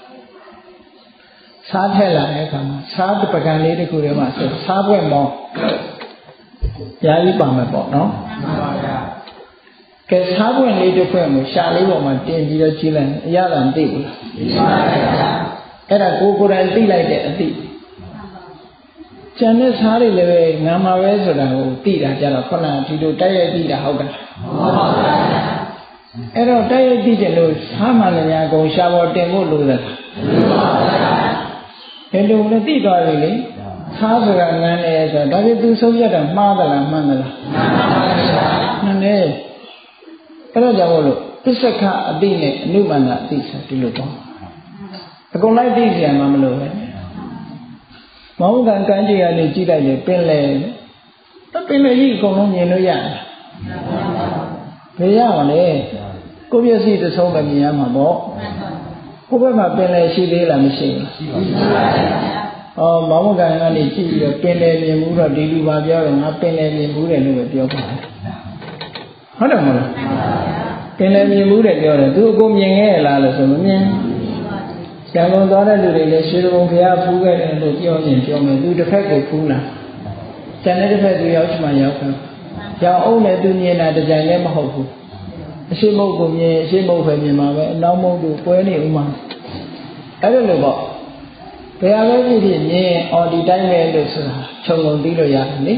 S1: တဲ့အခါမှာစားပကံလေးတစ်ခုထဲမှာဆိုစားပွဲမောင်းရာကြီးပါမယ်ပေါ့နော်မှန်ပါဗျာကဲစားပွဲလေးတစ်ခွက်ကိုရှာလေးပေါ်မှာတင်ပြီးတော့ကြည့်လိုက်အရသာမသိဘူးလားသိပါဗျာအဲ့ဒါကိုယ်တိုင်သိလိုက်တဲ့အသိကျန်တဲ့စားတွေလည်းပဲငါမှာပဲဆိုတာကိုသိတာကြတော့ခုနကဒီလိုတိုက်ရိုက်သိတာဟုတ်ကဲ့ဟုတ်ပါဗျာအဲ့တော့တိုက်ရိုက်သိတယ်လို့စားမှလည်းများကုန်ရှာပေါ်တင်ဖို့လိုတယ်ဟုတ်ပါဗျာဘယ်လိုလဲသိသွားပြီလေစားဆိုတာငန်းနေဆိုတော့ဒါပေမဲ့သူဆုံးဖြတ်တာမှားသလားမှန်သလားမှန်ပါဗျာမှန်တယ်အဲ့တော့ကြောင့်မို့လို့ပစ္စကအတိနဲ့အနုမာနအတိဆိုဒီလိုတော့အကုန်လိုက်သိကြမှာမလို့ပဲမောင်ကံကန်းကြီးကနေကြည့်လိုက်ရင်ပင်လေကြီးအကုန်လုံးမြင်လို့ရတယ်ဘယ်ရမလဲကိုယ့်မျက်စိတစ်ဆုံးပဲမြင်ရမှာပေါ့ကိုယ့်ဘက်မှာပင်လေရှိသေးလားမရှိဘူးရှိပါဘူးမောင်ကံကနေကြည့်ပြီးတော့ပင်လေမြင်မှုတော့ဒီလူပါပြောတယ်ငါပင်လေမြင်မှုတယ်လို့ပဲပြောပါတယ်ဟုတ်တယ်မဟုတ်လားပင်လေမြင်မှုတယ်ပြောတယ်သူအကုန်မြင်ခဲ့လားလို့ဆိုမမြင်ဆံကုန်သွားတဲ့လူတွေလည်းရွှေဘုံဘုရားဖူးခဲ့တယ်လို့ပြောရင်ပြောမယ်သူတစ်ဖက်ကိုဖူးလားကျန်တဲ့ဘက်သူရောက်ချင်မှရောက်ခံရောင်အုံးနဲ့သူမြင်တာတကြိုင်လည်းမဟုတ်ဘူးအရှိမုတ်ကိုမြင်အရှိမုတ်ပဲမြင်မှာပဲအနောက်မုတ်ကိုကွဲနေဥမှာအဲ့လိုလို့ပေါ့ဘယ်ဟာပဲဖြစ်ဖြစ်မြင်အော်ဒီတိုင်းပဲလို့ဆိုတာခြုံငုံသိလို့ရတယ်လေ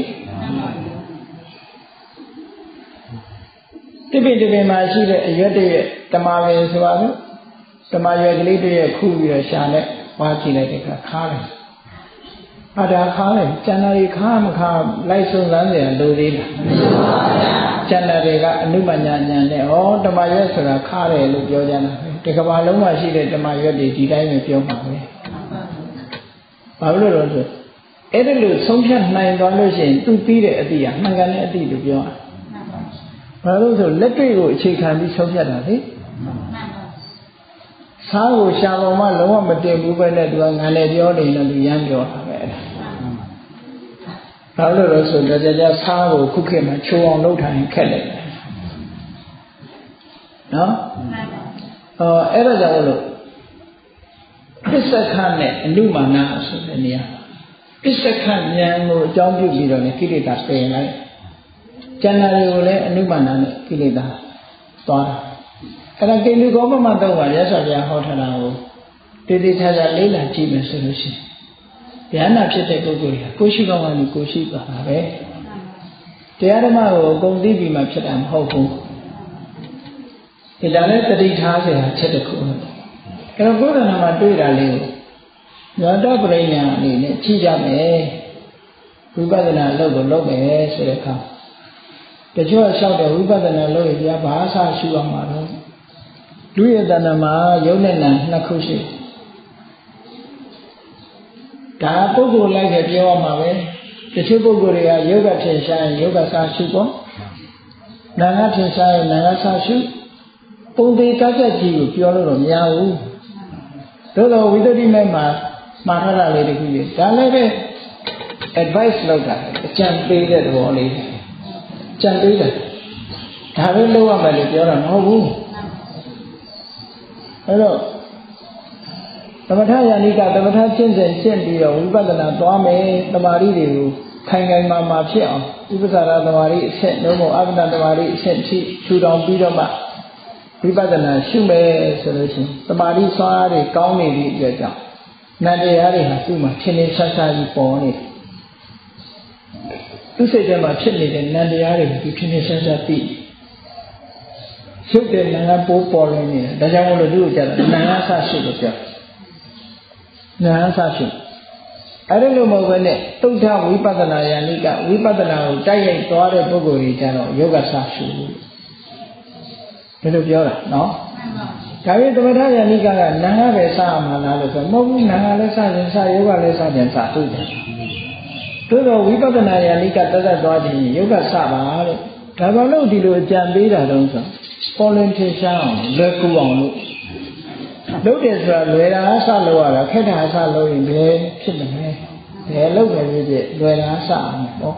S1: တိပိတိပိမှာရှိတဲ့အရွက်တည်းတမာပင်ဆိုပါလို့တမာရွက်ကလေးတည်းခုပြီးတော့ရှာနဲ့ဝါကြည့်လိုက်တဲ့အခါခါတယ်အဒါခါတယ်ကျန်တာတွေခါမခါလိုက်စုံစမ်းကြရလိုသေးလားမလိုပါဘူးကျန်တာတွေကအနုပညာဉာဏ်နဲ့ဩတမာရွက်ဆိုတာခါတယ်လို့ပြောကြတာဒီကဘာလုံးမှာရှိတဲ့တမာရွက်တွေဒီတိုင်းပဲပြောမှာပဲဘာလို့လဲဆိုအဲ့ဒါလို့ဆုံးဖြတ်နိုင်သွားလို့ရှိရင်သူပြီးတဲ့အတိအမှန်ကန်တဲ့အတိလို့ပြောတာဘာလို့ဆိုလက်တွေ့ကိုအခြေခံပြီးဆုံးဖြတ်တာလေစားကိုရှာပေါ်မှလုံးဝမတင်ဘူးပဲနဲ့သူကငါလည်းပြောနေတယ်သူရမ်းပြောတာပဲဘာလို့လဲဆိုတော့ကြာစားကိုခုခေတ်မှာချိုးအောင်လုပ်ထားရင်ခက်တယ်နော်အဲ့ဒါကြောင့်လို့ပစ္စကနဲ့အနုမာနဆိုတဲ့နေရာပစ္စကဉာဏ်ကိုအကြောင်းပြုပြီးတော့လည်းကိလေသာပယ်လိုက်ကျန်တာတွေကိုလည်းအနုမာနနဲ့ကိလေသာသွားတာအဲ့ဒါကိလေသာကောမတော့ပါရသော်ပြဟောထားတာကိုတည်တည်ချာချာလေးလာကြည့်မယ်ဆိုလို့ရှိရင်ဉာဏ်ဖြစ်တဲ့ပုဂ္ဂိုလ်ကကိုရှိကောင်းကနေကိုရှိသွားတာပဲတရားဓမ္မကိုအကုန်သိပြီးမှဖြစ်တာမဟုတ်ဘူးဒါလည်းတတိထားเสียချက်တစ်ခုအဲ့တော့ဘုရားနာမှာတွေ့တာလေးကိုညာတပရိညာအနေနဲ့ကြည့်ကြမယ်ဝိပဿနာလုပ်ကိုလုပ်မယ်ဆိုတဲ့အခါတချို့လျှောက်တယ်ဝိပဿနာလုပ်ရင်ဘာအဆရှုအောင်မှာတော့လူရဲ့တဏ္ဍာမှာယုံနဲ့နာနှစ်ခုရှိဒါပုဂ္ဂိုလ်လိုက်ပဲပြောရမှာပဲတချို့ပုဂ္ဂိုလ်တွေကယောဂထင်ရှားရင်ယောဂစာရှုပေါ့နာငါထင်ရှားရင်နာငါစာရှုပုံသေးကကြက်ကြီးကိုပြောလို့တော့မရဘူးသို့တော်ဝိသုဒ္ဓိမဲ့မှာမှာထားတာလေးတခုကြီးဒါလည်းပဲ advice လုပ်တာအကြံပေးတဲ့သဘောလေးကြံပေးတယ်ဒါပဲလုပ်ရမယ်လို့ပြောတာမဟုတ်ဘူးအဲ့တော့သမထယာနိကသမထကျင့်စဉ်ကျင့်ပြီးတော့ဝိပဿနာသွားမယ်တမာရီတွေကိုခိုင်ခိုင်မာမာဖြစ်အောင်ဥပ္ပစာရတမာရီအဆက်လုံးမို့အပ္ပနာတမာရီအဆက်ထိထူထောင်ပြီးတော့မှဝိပဿနာရှုမယ်ဆိုလို့ရှိရင်တမာရီစွာတွေကောင်းနေပြီအတွက်ကြောင့်နန္တရားတွေဟာသူ့မှာထင်ထင်ရှားရှားကြီးပေါ်နေတယ်သူစိတ်ထဲမှာဖြစ်နေတဲ့နန္တရားတွေကိုသူထင်ထင်ရှားရှားသိရုပ်တဲ့နာပိုးပေါ်နေတယ်ဒါကြောင့်မို့လို့သူ့ကိုကြားတာနာဆရှိလို့ပြောနာဆရှိအဲ့ဒါလို့မဟုတ်ဘဲနဲ့သုဒ္ဓဝိပဿနာယာနိကဝိပဿနာကိုတိုက်ရိုက်သွားတဲ့ပုဂ္ဂိုလ်ကြီးကြတော့ယောဂဆရှိဒီလိုပြောတာနော်ဒါပေမဲ့သမထယာနိကကနာငါပဲစရမှာလားလို့ဆိုမဟုတ်ဘူးနာငါလည်းစရင်စယောဂလည်းစရင်စတို့တယ်သို့တော့ဝိပဿနာယာနိကတက်တက်သွားခြင်းယောဂစပါတဲ့ဒါဘာလို့ဒီလိုအကြံပေးတာတုံးဆိုပေါ်လင်ထင်ရှားအောင်လွယ်ကူအောင်လို့လုပ်တယ်ဆိုတာလွယ်တာအစလုပ်ရတာခက်တာအစလုပ်ရင်ဘယ်ဖြစ်မလဲဘယ်လုပ်ပဲဖြစ်ဖြစ်လွယ်တာအစအောင်ပေါ့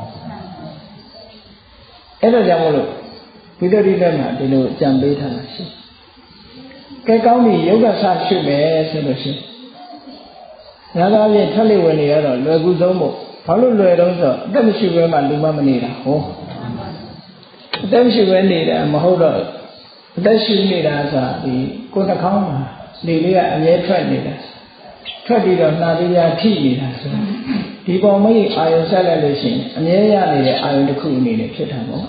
S1: အဲ့ဒါကြောင့်မို့လို့ဝိသုဒ္ဓိလက်မှာဒီလိုအကြံပေးထားတာရှိကဲကောင်းပြီယောဂဆရှုမယ်ဆိုလို့ရှိရင်ညာသာဖြင့်ထက်လေဝင်နေရတော့လွယ်ကူဆုံးပေါ့ဘာလို့လွယ်တော့ဆိုအသက်မရှိဘဲမှလူမမနေတာဟောအသက်မရှိဘဲနေတာမဟုတ်တော့အသက်ရှိနေတာဆိုတာဒီကိုယ်နှာခေါင်းမှာလေလေးကအမြဲထွက်နေတာထွက်ပြီးတော့နှာလေးရထိနေတာဆိုဒီပေါ်မကြီးအာယုံဆက်လိုက်လို့ရှိရင်အမြဲရနေတဲ့အာယုံတစ်ခုအနေနဲ့ဖြစ်တာပေါ့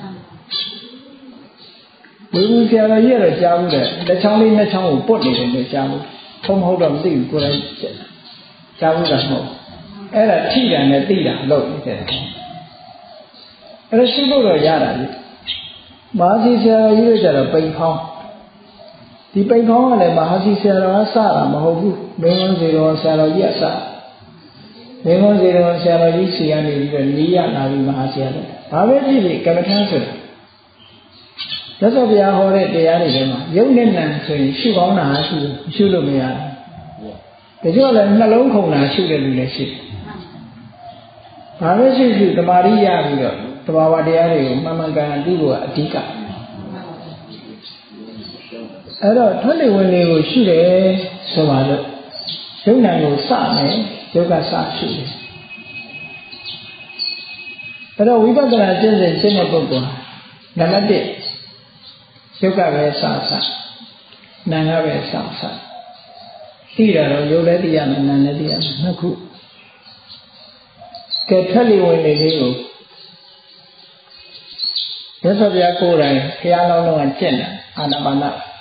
S1: ဝိဝူဆရာတော်ကြီးကတော့ကြားဘူးတဲ့လက်ချောင်းလေးနှစ်ချောင်းကိုပုတ်နေတယ်လို့ကြားဘူးဘုံမဟုတ်တော့မသိဘူးကိုယ်တိုင်ကြားဘူးတာမဟုတ်အဲ့ဒါထိတာနဲ့သိတာလို့နေတယ်အဲ့ဒါရှိဖို့တော့ရတာလေမဟာစီဆရာတော်ကြီးတို့ကျတော့ပိန်ဖောင်းဒီပိန်ဖောင်းကလည်းမဟာစီဆရာတော်ကစတာမဟုတ်ဘူးမင်းကုန်းစီတော်ဆရာတော်ကြီးကစမင်းကုန်းစီတော်ဆရာတော်ကြီးစီကနေပြီးတော့နီးရလာပြီးမဟာဆရာတော်ဘာပဲဖြစ်ဖြစ်ကမ္မထမ်းဆိုတာသစ္စာပြဟောတဲ့တရားတွေထဲမှာယုံနဲ့နံဆိုရင်ရှုကောင်းတာရှုလို့မရဘူးဒါကြောင့်လည်းနှလုံးခုန်တာရှုတဲ့လူလည်းရှိတယ်ဘာပဲရှုတမာရီရပြီးတော့သဘာဝတရားတွေကိုမှန်မှန်ကန်ကန်သိဖို့ကအဓိကအဲ့တော့ထွက်လေဝင်လေကိုရှုတယ်ဆိုပါလို့ယုံနံကိုစမယ်ယောဂစရှုတယ်အဲ့တော့ဝိပဿနာကျင့်စဉ်ရှင်းတဲ့ပုဂ္ဂိုလ်နံပါတ်1ယုတ်ကပဲစနာငါပဲစသိတာတော့ယုတ်လည်းသိရမယ်နာလည်းသိရမယ်နှစ်ခုကဲထက်လီဝင်လေးကိုရသော်ဗျာကိုယ်တိုင်ဘုရားလောင်းလုံးကကျင့်တာအာနာပါန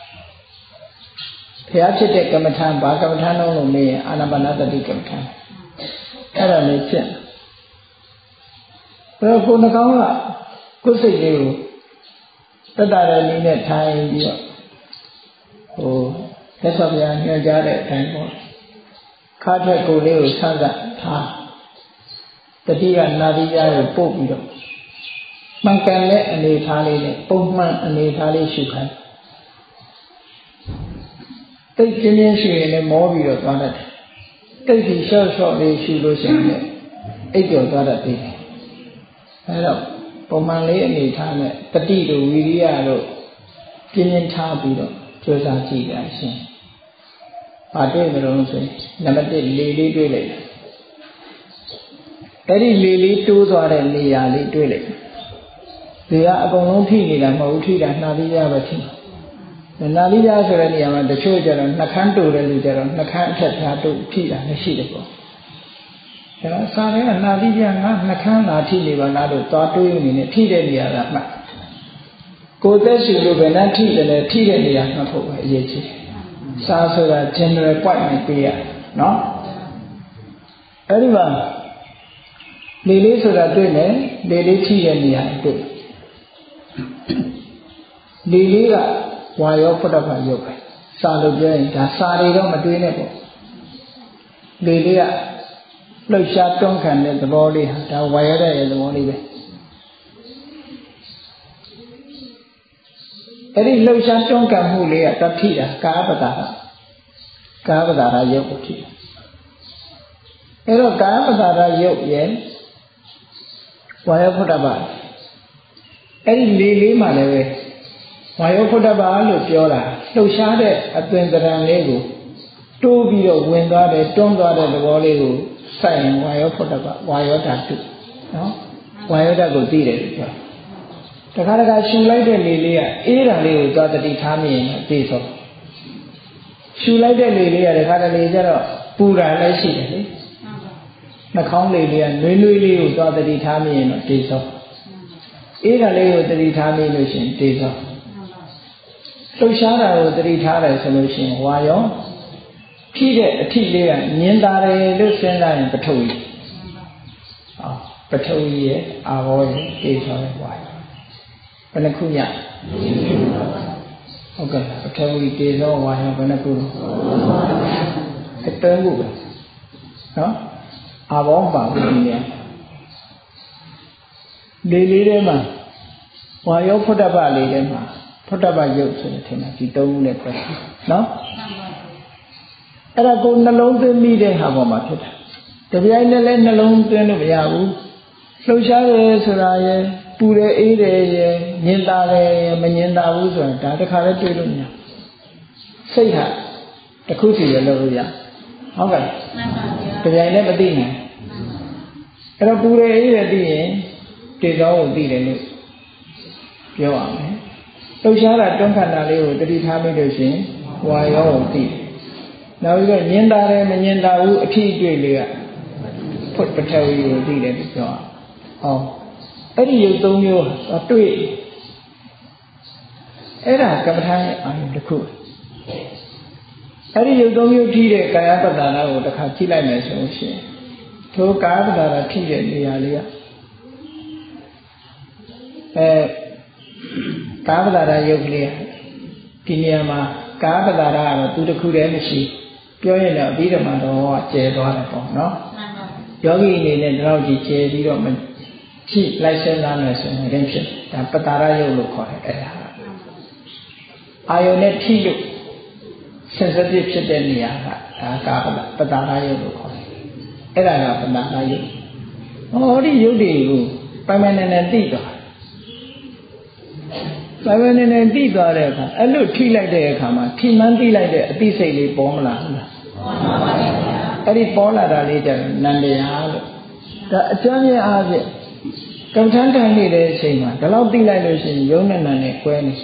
S1: ဘုရားဖြစ်တဲ့ကမ္မထာဘာကမ္မထာလုံးလို့မေးရင်အာနာပါနသတိကမ္မထာအဲ့ဒါလေးကျင့်ဘယ်ကိုနှကောင်းကကိုယ်စိတ်လေးကိုတတရလေးနဲ့ထိုင်ပြီးတော့ရသော်ဗျာညွှန်ကြားတဲ့အတိုင်းပေါ့ခါထက်ကိုယ်လေးကိုဆန်းစားထားတတိယနာတိယကိုပို့ပြီးတော့မှန်ကန်တဲ့အနေထားလေးနဲ့ပုံမှန်အနေထားလေးရှုခိုင်းတိတ်ပြင်းပြင်းရှုရင်လည်းမောပြီးတော့သွားတတ်တယ်တိတ်ပြီးရှော့လေးရှုလို့ရှိရင်လည်းအိပ်ကျော်သွားတတ်တယ်အဲတော့ပုံမှန်လေးအနေထားနဲ့တတိတို့ဝီရိယတို့ပြင်းပြင်းထားပြီးတော့ကြိုးစားကြည့်ရရှင်။ဘာတွေ့မလို့ဆိုရင်နံပါတ်1လေလေးတွေ့လိုက်တယ်အဲ့ဒီလေလေးတိုးသွားတဲ့နေရာလေးတွေ့လိုက်ဒီကအကုန်လုံးထိနေတာမဟုတ်ထိတာနှာသီးရပဲထိနှာသီးရဆိုတဲ့နေရာမှာတချို့ကျတော့နှာခမ်းတိုးတဲ့လူကျတော့နှာခမ်းအထက်ဖြားတိုးထိတာလည်းရှိတယ်ပေါ့ဒါတော့စာထဲကနှာသီးရငါနှာခမ်းလာထိနေပါလားလို့သွားတွေးနေနေထိတဲ့နေရာကမှတ်ကိုယ်သက်ရှိလို့ပဲနဲ့ထိတယ်လေထိတဲ့နေရာမှတ်ဖို့ပဲအရေးကြီးစာဆိုတာ general point နဲ့ပြရနော်အဲ့ဒီမှာလေလေးဆိုတာတွေ့မယ်လေလေးထိတဲ့နေရာတွေ့လေလေးကဝါယောဖုဒ္ဓဘာယုတ်ပဲစာလို့ပြောရင်ဒါစာတွေတော့မတွေ့နဲ့ပေါ့လေလေးကလှုပ်ရှားတွန်းခံတဲ့သဘောလေးဟာဒါဝါယောရဲ့သဘောလေးပဲအဲ့ဒီလှုပ်ရှားတွန်းခံမှုလေးကတထိတာကာပတာရယုတ်ကိုထိတယ်အဲ့တော့ကာပတာရယုတ်ရဲ့ဝါယောဖုဒ္ဓဘာအဲ့ဒီလေလေးမှလည်းပဲဝါယောဖုဒ္ဓဘာလို့ပြောတာလှုပ်ရှားတဲ့အသွင်သဏ္ဍာန်လေးကိုတိုးပြီးတော့ဝင်သွားတယ်တွန်းသွားတဲ့သဘောလေးကိုစိုက်ရင်ဝါယောဖုဒ္ဓဘာဝါယောဓာတုနော်ဝါယောဓာတ်ကိုသိတယ်လို့ပြောတခါတခါရှူလိုက်တဲ့လေလေးကအေးတာလေးကိုသွားတတိထားမြင်ရင်သိဆုံးရှူလိုက်တဲ့လေလေးကတခါတလေကျတော့ပူတာလည်းရှိတယ်လေနှာခေါင်းလေးကနွေးနွေးလေးကိုသွားတတိထားမြင်ရင်တော့သိဆုံးအေးတာလေးကိုတတိထားမြင်လို့ရှိရင်သိဆုံးလှုပ်ရှားတာကိုတတိထားတယ်ဆိုလို့ရှိရင်ဝါယောထိတဲ့အထိလေးကမြင်တာတယ်လို့စဉ်းစားရင်ပထဝီပထဝီရဲ့အာဘောရဲ့သိဆုံးရဲ့ဝါယောဘယ်နှခုညဟုတ်ကဲ့ပထဝီတေဇောဝါယောဘယ်နှခုအတွင်းခုပဲနော်အာဘောပါဘူးဒီနေလေလေးထဲမှာဝါယောဖုဒ္ဓဘာလေးထဲမှာဖုဒ္ဓဘာယုတ်ဆိုတဲ့ထင်တာဒီသုံးခုနဲ့ဖွဲ့နော်အဲ့ဒါကိုနှလုံးသွင်းမိတဲ့ဟာပေါ်မှာဖြစ်တာတပြိုင်နက်လည်းနှလုံးသွင်းလို့မရဘူးလှုပ်ရှားတယ်ဆိုတာရဲ့ပူတယ်အေးတယ်ရဲ့ညင်တာတယ်မညင်တာဘူးဆိုတာဒါတခါလည်းတွေ့လို့မရစိတ်ဟာတစ်ခုစီရလို့ရဟုတ်ကဲ့တပြိုင်လည်းမသိနိုင်အဲ့တော့ပူတယ်အေးတယ်သိရင်တေဇောကိုသိတယ်လို့ပြောရမယ်လှုပ်ရှားတာတွန်းခါတာလေးကိုတတိထားမိလို့ရှိရင်ဝါယောကိုသိတယ်နောက်ပြီးတော့ညင်တာတယ်မညင်တာဘူးအထီးတွေ့လေးကဖုတ်ပထဝီကိုသိတယ်လို့ပြောအောင်အဲ့ဒီရုပ်သုံးမျိုးတွေ့အဲ့ဒါကမ္မထာရဲ့အာရုံတစ်ခုအဲ့ဒီရုပ်သုံးမျိုးထိတဲ့ကာယပတ္တနာကိုတစ်ခါကြည့်လိုက်မယ်ဆိုရှင်ထိုကာယပတ္တနာထိတဲ့နေရာလေးကကာယပတ္တနာရုပ်ကလေးဒီနေရာမှာကာယပတ္တနာကတော့သူတစ်ခုတည်းမရှိပြောရင်တော့အပြီးတော့မှတော့ကျဲသွားတယ်ပေါ့နော်ယောဂီအနေနဲ့တော့ကြည်ကျဲပြီးတော့ထိလိုက်စဉ်းစားမယ်ဆိုရင်လည်းဖြစ်ဒါပတ္တာရယုတ်လို့ခေါ်တယ်အဲ့ဒါအာယုန်နဲ့ထိလို့sensitive ဖြစ်တဲ့နေရာကဒါကာပတ္တာရယုတ်လို့ခေါ်တယ်အဲ့ဒါကပတ္တာရယုတ်ဟောဒီယုတ်တွေကိုပိုင်ပိုင်နိုင်နိုင်သိသွားပိုင်ပိုင်နိုင်နိုင်သိသွားတဲ့အခါအဲ့လိုထိလိုက်တဲ့အခါမှာထိမှန်းသိလိုက်တဲ့အသိစိတ်လေးပေါ်မလာဘူးလားပေါ်ပါပါဘုရားအဲ့ဒီပေါ်လာတာလေးကျတော့နန္တရားလို့ဒါအကျမ်းမြင်အားဖြင့်ကမ္မထမ်းထိုင်နေတဲ့အချိန်မှာဒီလောက်သိလိုက်လို့ရှိရင်ယုံနဲ့နံနဲ့ကွဲနေ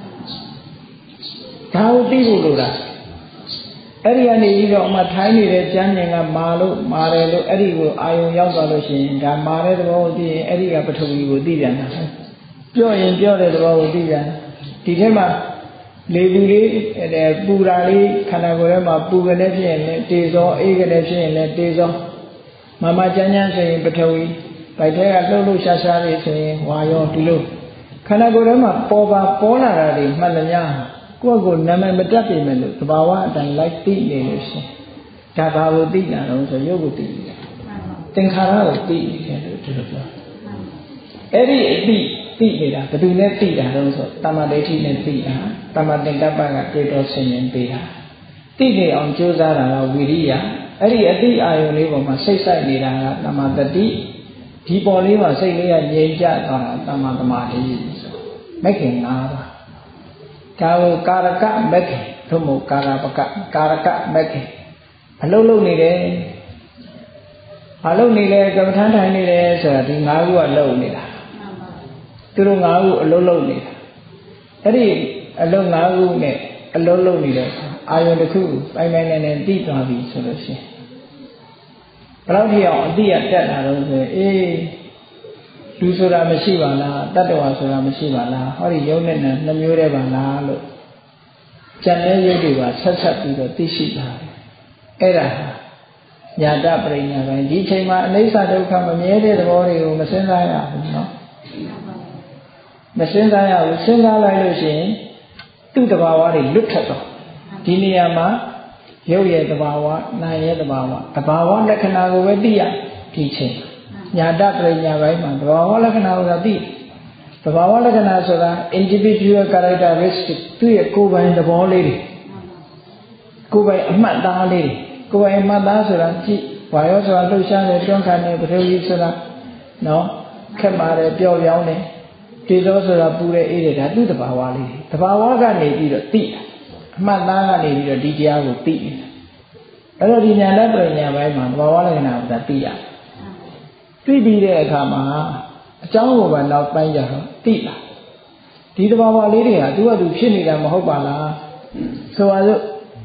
S1: ဒါကိုသိဖို့လိုတာအဲ့ဒီကနေပြီးတော့မှထိုင်းနေတဲ့ကျမ်းဉာဏ်ကမာလို့မာတယ်လို့အဲ့ဒီကိုအာယုံရောက်သွားလို့ရှိရင်ဒါမာတဲ့သဘောကိုသိရင်အဲ့ဒီကပထဝီကိုသိပြန်တာပြော့ရင်ပြော့တဲ့သဘောကိုသိပြန်ဒီထဲမှာလေပူလေးပူတာလေးခန္ဓာကိုယ်ထဲမှာပူကလေးဖြစ်ရင်လည်းတေဇောအေးကလေးဖြစ်ရင်လည်းတေဇောမမကျမ်းဆိုရင်ပထဝီဗိုက်ထဲကလှုပ်လှုပ်ရှားရှားလေးဆိုရင်ဝါရောဒီလိုခန္ဓာကိုယ်ထဲမှာပေါ်လာတာတွေမှတ်လို့များကိုယ့်ကိုနာမည်မတတ်ပြင်မယ်လို့သဘာဝအတိုင်းလိုက်သိနေလို့ရှိရင်ဒါဘာကိုသိတာလဲဆိုရုပ်ကိုသိတယ်သင်္ခါရကိုသိတယ်လို့ဒီလိုပြောအဲ့ဒီအသိနေတာဘယ်သူနဲ့သိတာလဲဆိုတမ္မာဒိဋ္ဌိနဲ့သိတာတမ္မာသင်္ကပ္ပကတွေ့တော်ဆင်ញင်ပေးတာသိနေအောင်ကြိုးစားတာကဝိရိယအဲ့ဒီအသိအာယုံလေးပေါ်မှာစိတ်ဆိုင်နေတာကတမ္မာတတိဒီပေါ်လေးမှာစိတ်လေးကငြိမ်ကျသွားတာတမ္မာသမာဓိမဂ်ခင်၅ပါးဒါကိုကာရကမဂ်ခင်သို့မဟုတ်ကာရပကကာရကမဂ်ခင်အလုံးလုံးနေတယ်အလုံးနေလဲကမ္မထမ်းထိုင်နေတယ်ဆိုတာဒီ၅ခုကလုံးနေတာသူတို့၅ခုအလုံးလုံးနေတာအဲ့ဒီအလုံး၅ခုနဲ့အလုံးလုံးနေတဲ့အာယုန်တစ်ခုပိုင်ပိုင်နဲ့တိသွားပြီဆိုလို့ရှိရင်ဘယ်လောက်ထိအောင်အတိအတက်လာတော့ဆိုရင်လူဆိုတာမရှိပါလားတတ္တဝါဆိုတာမရှိပါလားဟောဒီယုံနဲ့နှမျိုးတည်းပါလားလို့ကြံတဲ့ရုပ်တွေပါဆက်ပြီးတော့သိရှိတာအဲ့ဒါညာတပရိညာပိုင်းဒီချိန်မှာအနိစ္စဒုက္ခမမြဲတဲ့သဘောတွေကိုမစဉ်းစားရဘူးเนาะမစဉ်းစားရဘူးစဉ်းစားလိုက်လို့ရှိရင်သူ့တဘာဝတွေလွတ်ထက်တော့ဒီနေရာမှာရုပ်ရဲ့တဘာဝနာမ်ရဲ့တဘာဝလက္ခဏာကိုပဲသိရဒီချိန်ညာတပရိညာပိုင်းမှာတဘာဝလက္ခဏာကိုသာသိတဘာဝလက္ခဏာဆိုတာ individual characteristic သူ့ရဲ့ကိုယ်ပိုင်သဘောလေးတွေကိုယ်ပိုင်အမှတ်သားလေးကိုယ်ပိုင်အမှတ်သားဆိုတာကြည့်ဝါရောဆိုတာလှုပ်ရှားတယ်တွန်းခံတယ်ပထဝီဆိုတာနော်ခက်ပါတယ်ပျော့ပြောင်းတယ်တေဇောဆိုတာပူတဲ့အေးတယ်ဒါသူ့တဘာဝလေးတဘာဝကနေပြီးတော့သိတာအမှတ်သားကနေပြီးတော့ဒီတရားကိုသိတယ်အဲ့တော့ဒီညာတပရိညာပိုင်းမှာတဘာဝလက္ခဏာကိုသာသိရသိပြီးတဲ့အခါမှာအကြောင်းကိုပဲနောက်ပိုင်းကြတော့သိလာဒီတဘာဝလေးတွေကသူ့ဟာသူဖြစ်နေတာမဟုတ်ပါလားဆိုပါစို့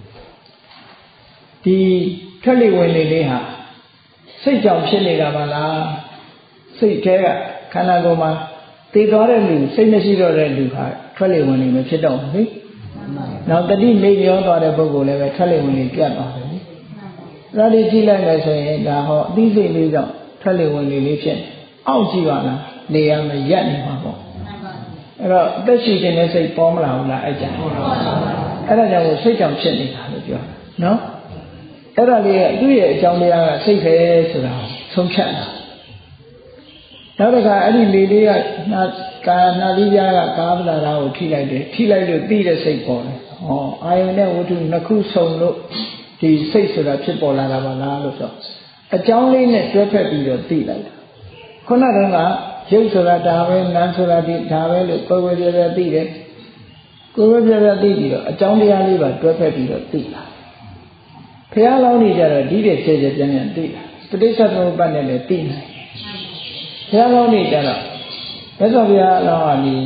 S1: ဒီထွက်လေဝင်လေလေးဟာစိတ်ကြောင့်ဖြစ်နေတာပါလားစိတ်ထဲကခန္ဓာကိုယ်မှာတည်သွားတဲ့လူစိတ်မရှိတော့တဲ့လူဟာထွက်လေဝင်လေမဖြစ်တော့ဘူးလေနောက်တတိမေ့ပြောသွားတဲ့ပုဂ္ဂိုလ်လည်းပဲထွက်လေဝင်လေပြတ်သွားတယ်လေအဲ့ဒါလေးကြည့်လိုက်မယ်ဆိုရင်ဒါဟောအသိစိတ်လေးကြောင့်ထွက်လေဝင်လေလေးဖြစ်အောက်ကြည့်ပါလားနေရာမရက်နေမှာပေါ့အဲ့တော့အသက်ရှိခြင်းနဲ့စိတ်ပေါ်မလာဘူးလားအဲ့ကြောင့်အဲ့ဒါကြောင့်စိတ်ကြောင့်ဖြစ်နေတာလို့ပြောတာနော်အဲ့ဒါလေးကသူ့ရဲ့အကြောင်းတရားကစိတ်ပဲဆိုတာဆုံးဖြတ်တာနောက်တစ်ခါအဲ့ဒီလေလေးကကာနာလိပြားကကာဗလာတာကိုထိလိုက်တယ်ထိလိုက်လို့သိတဲ့စိတ်ပေါ်တယ်ဟောအာယုန်နဲ့ဝတ္ထုနှစ်ခုစုံလို့ဒီစိတ်ဆိုတာဖြစ်ပေါ်လာတာပါလားလို့ဆိုအကြောင်းလေးနဲ့တွဲဖက်ပြီးတော့သိလိုက်တာခုနကရုပ်ဆိုတာဒါပဲနာမ်ဆိုတာဒီဒါပဲလို့ကိုယ်ကိုယ်ပြပြသိတယ်ကိုယ်ကိုယ်ပြပြသိပြီးတော့အကြောင်းတရားလေးပါတွဲဖက်ပြီးတော့သိတာဘုရားလောင်းနေကြတော့ဒီတဲ့ခြေခြေပြန်ပြန်သိတာပဋိစ္စသမုပ္ပါဒ်နဲ့လည်းသိနိုင်ဘုရားလောင်းနေကြတော့မြတ်စွာဘုရားလောင်းဟာဒီ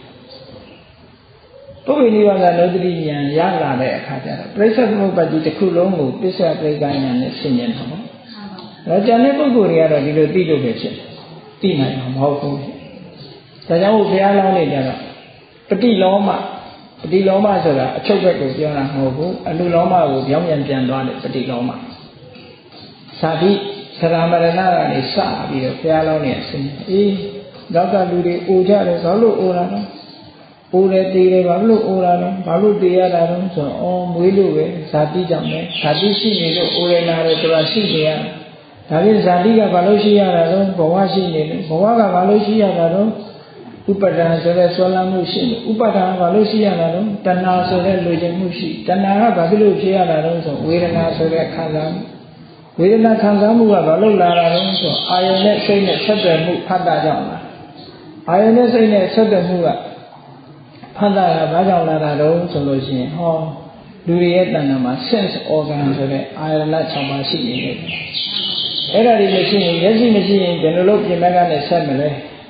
S1: ပုဗ္ဗေနိဗ္ဗာန်ကလောတ္တိဉာဏ်ရလာတဲ့အခါကျတော့ပဋိစ္စသမုပ္ပါဒ်ဒီတစ်ခုလုံးကိုပစ္စယပရိက္ခဉာဏ်နဲ့ရှင်းနေတယ်ပေါ့ဒါကြံတဲ့ပုဂ္ဂိုလ်တွေကတော့ဒီလိုသိလို့ပဲဖြစ်တယ်သိနိုင်မှာမဟုတ်ဘူးဒါကြောင့်ဘုရားလောင်းနေကြတော့ပฏิလောမဆိုတာအချုပ်ဘက်ကိုပြောတာမဟုတ်ဘူးအလူလောမကိုပြောင်းပြန်သွားတယ်ပฏิလောမသာတိသရမရဏကနေစပြီးတော့ဘုရားလောင်းနေအစဉ်နောက်ကလူတွေအိုကြတယ်ဘာလို့အိုတာလဲအိုတယ်တေးတယ်ဘာလို့အိုတာလဲဘာလို့တေးရတာလဲဆိုတော့မွေးလို့ပဲဇာတိကြောင့်ပဲဇာတိရှိနေလို့အိုရနာတယ်ဆိုတာရှိနေရဒါဖြင့်ဇာတိကဘာလို့ရှိရတာလဲဘဝရှိနေတယ်ဘဝကဘာလို့ရှိရတာလဲဥပဒံဆိုတဲ့ဆွဲလမ်းမှုရှိနေဥပဒံကဘာလို့ရှိရတာလဲတဏှာဆိုတဲ့လူချင်းမှုရှိတဏှာကဘာလို့ဖြစ်ရတာလဲဆိုဝေဒနာဆိုတဲ့ခံစားမှုဝေဒနာခံစားမှုကဘာလို့လာတာလဲဆိုအာယုန်နဲ့စိတ်နဲ့ဆက်သွယ်မှုဖတ်တာကြောင့်လားအာယုန်နဲ့စိတ်နဲ့ဆက်သွယ်မှုကဖတ်တာကဘာကြောင့်လာတာလဲဆိုလို့ရှိရင်ဟောလူတွေရဲ့တဏ္ဍာမှာ sense organ ဆိုတဲ့အာယုန်နဲ့6ပါးရှိနေတယ်အဲ့ဒါတွေမရှိရင်မျက်စိမရှိရင်ဘယ်လိုလုပ်ပြင်မဲ့ကနေဆက်မလဲ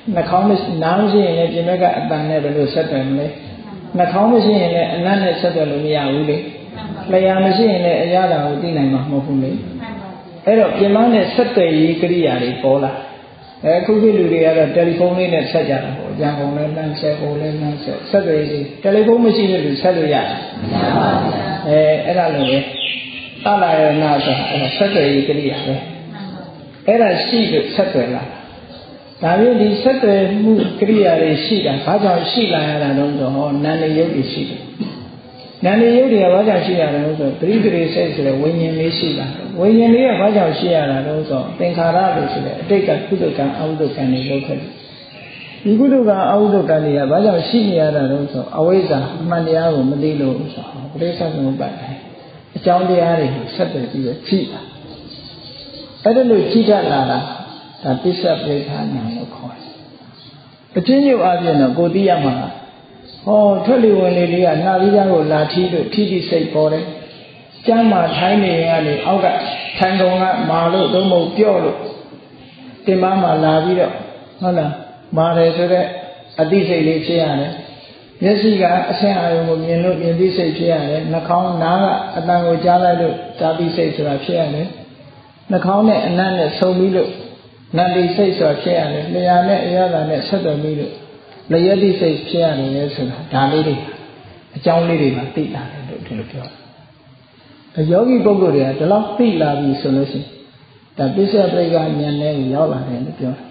S1: နှာခေါင်းနားမရှိရင်လည်းပြင်ဘက်ကအတန်နဲ့ဘယ်လိုဆက်သွယ်မလဲနှာခေါင်းမရှိရင်လည်းအနတ်နဲ့ဆက်သွယ်လို့မရဘူးလေလျှာမရှိရင်လည်းအရာတာကိုသိနိုင်မှာမဟုတ်ဘူးလေအဲ့တော့ပြင်ပနဲ့ဆက်သွယ်ရေးကိရိယာတွေပေါ်လာအခုခေတ်လူတွေကတော့တယ်လီဖုန်းလေးနဲ့ဆက်ကြတာပေါ့ရန်ကုန်လည်းနှမ်းဆက်ဟိုလည်းနှမ်းဆက်သွယ်ရေးတယ်လီဖုန်းမရှိတဲ့လူဆက်လို့ရတယ်မရပါဘူးအဲ့ဒါလိုပဲသလာရဏဆိုတာအဲ့ဒါဆက်သွယ်ရေးကိရိယာပဲအဲ့ဒါရှိလို့ဆက်သွယ်လာဒါပြင်ဒီဆက်သွယ်မှုကိရိယာတွေရှိတာဘာကြောင့်ရှိလာရတာတော့ဆိုဟောနာနေယုတ်တွေရှိတယ်နာနေယုတ်တွေကဘာကြောင့်ရှိရတာလဲဆိုပရိသေစိတ်ဆိုတဲ့ဝိညာဉ်လေးရှိလာတယ်ဝိညာဉ်လေးကဘာကြောင့်ရှိရတာလဲဆိုသင်္ခါရလို့ဆိုတဲ့အတိတ်ကကုသကံအဝိဒကံတွေလောက်ခဲ့တယ်ဒီကုသကံအဝိဒကံတွေကဘာကြောင့်ရှိနေရတာလဲဆိုအဝိဇ္ဇာအမှန်တရားကိုမသိလို့ဆိုပရိစ္ဆေသမုပ္ပါဒ်အကြောင်းတရားတွေဆက်သွယ်ပြီးတော့ဖြည့်တာအဲ့ဒါလို့ဖြည့်တတ်လာတာဒါပစ္စပရိက္ခာဉာဏ်လို့ခေါ်တယ်အချင်းချုပ်အပြင်တော့ကိုသိရမှာဟောထွက်လေဝင်လေလေးကနှာပြီးသားကိုလာထီးလို့ထီးစိတ်ပေါ်တယ်ကျမ်းမှာထိုင်းနေရင်ကနေအောက်ကထိုင်ကုန်ကမာလို့သုံးဖို့ပြော့လို့တင်မမှာလာပြီးတော့ဟုတ်လားမာတယ်ဆိုတော့အသိစိတ်လေးဖြစ်ရတယ်မျက်စိကအဆင်းအာရုံကိုမြင်လို့မြင်သိစိတ်ဖြစ်ရတယ်နှာခေါင်းနားကအတန်ကိုကြားလိုက်လို့ကြားသိစိတ်ဆိုတာဖြစ်ရတယ်နှာခေါင်းနဲ့အနံ့နဲ့ဆုံပြီးလို့နန္ဒီစိတ်ဆိုတာဖြစ်ရတယ်လျှာနဲ့အရသာနဲ့ဆက်သွယ်ပြီးလို့လျက်တိစိတ်ဖြစ်ရတယ်ဆိုတာဒါလေးတွေအကြောင်းလေးတွေမှာသိလာတယ်လို့ဒီလိုပြောတယ်ယောဂီပုဂ္ဂိုလ်တွေကဒီလောက်သိလာပြီဆိုလို့ရှိရင်ဒါပစ္စယပရိက္ခဉာဏ်နဲ့ရောက်လာတယ်လို့ပြောတယ်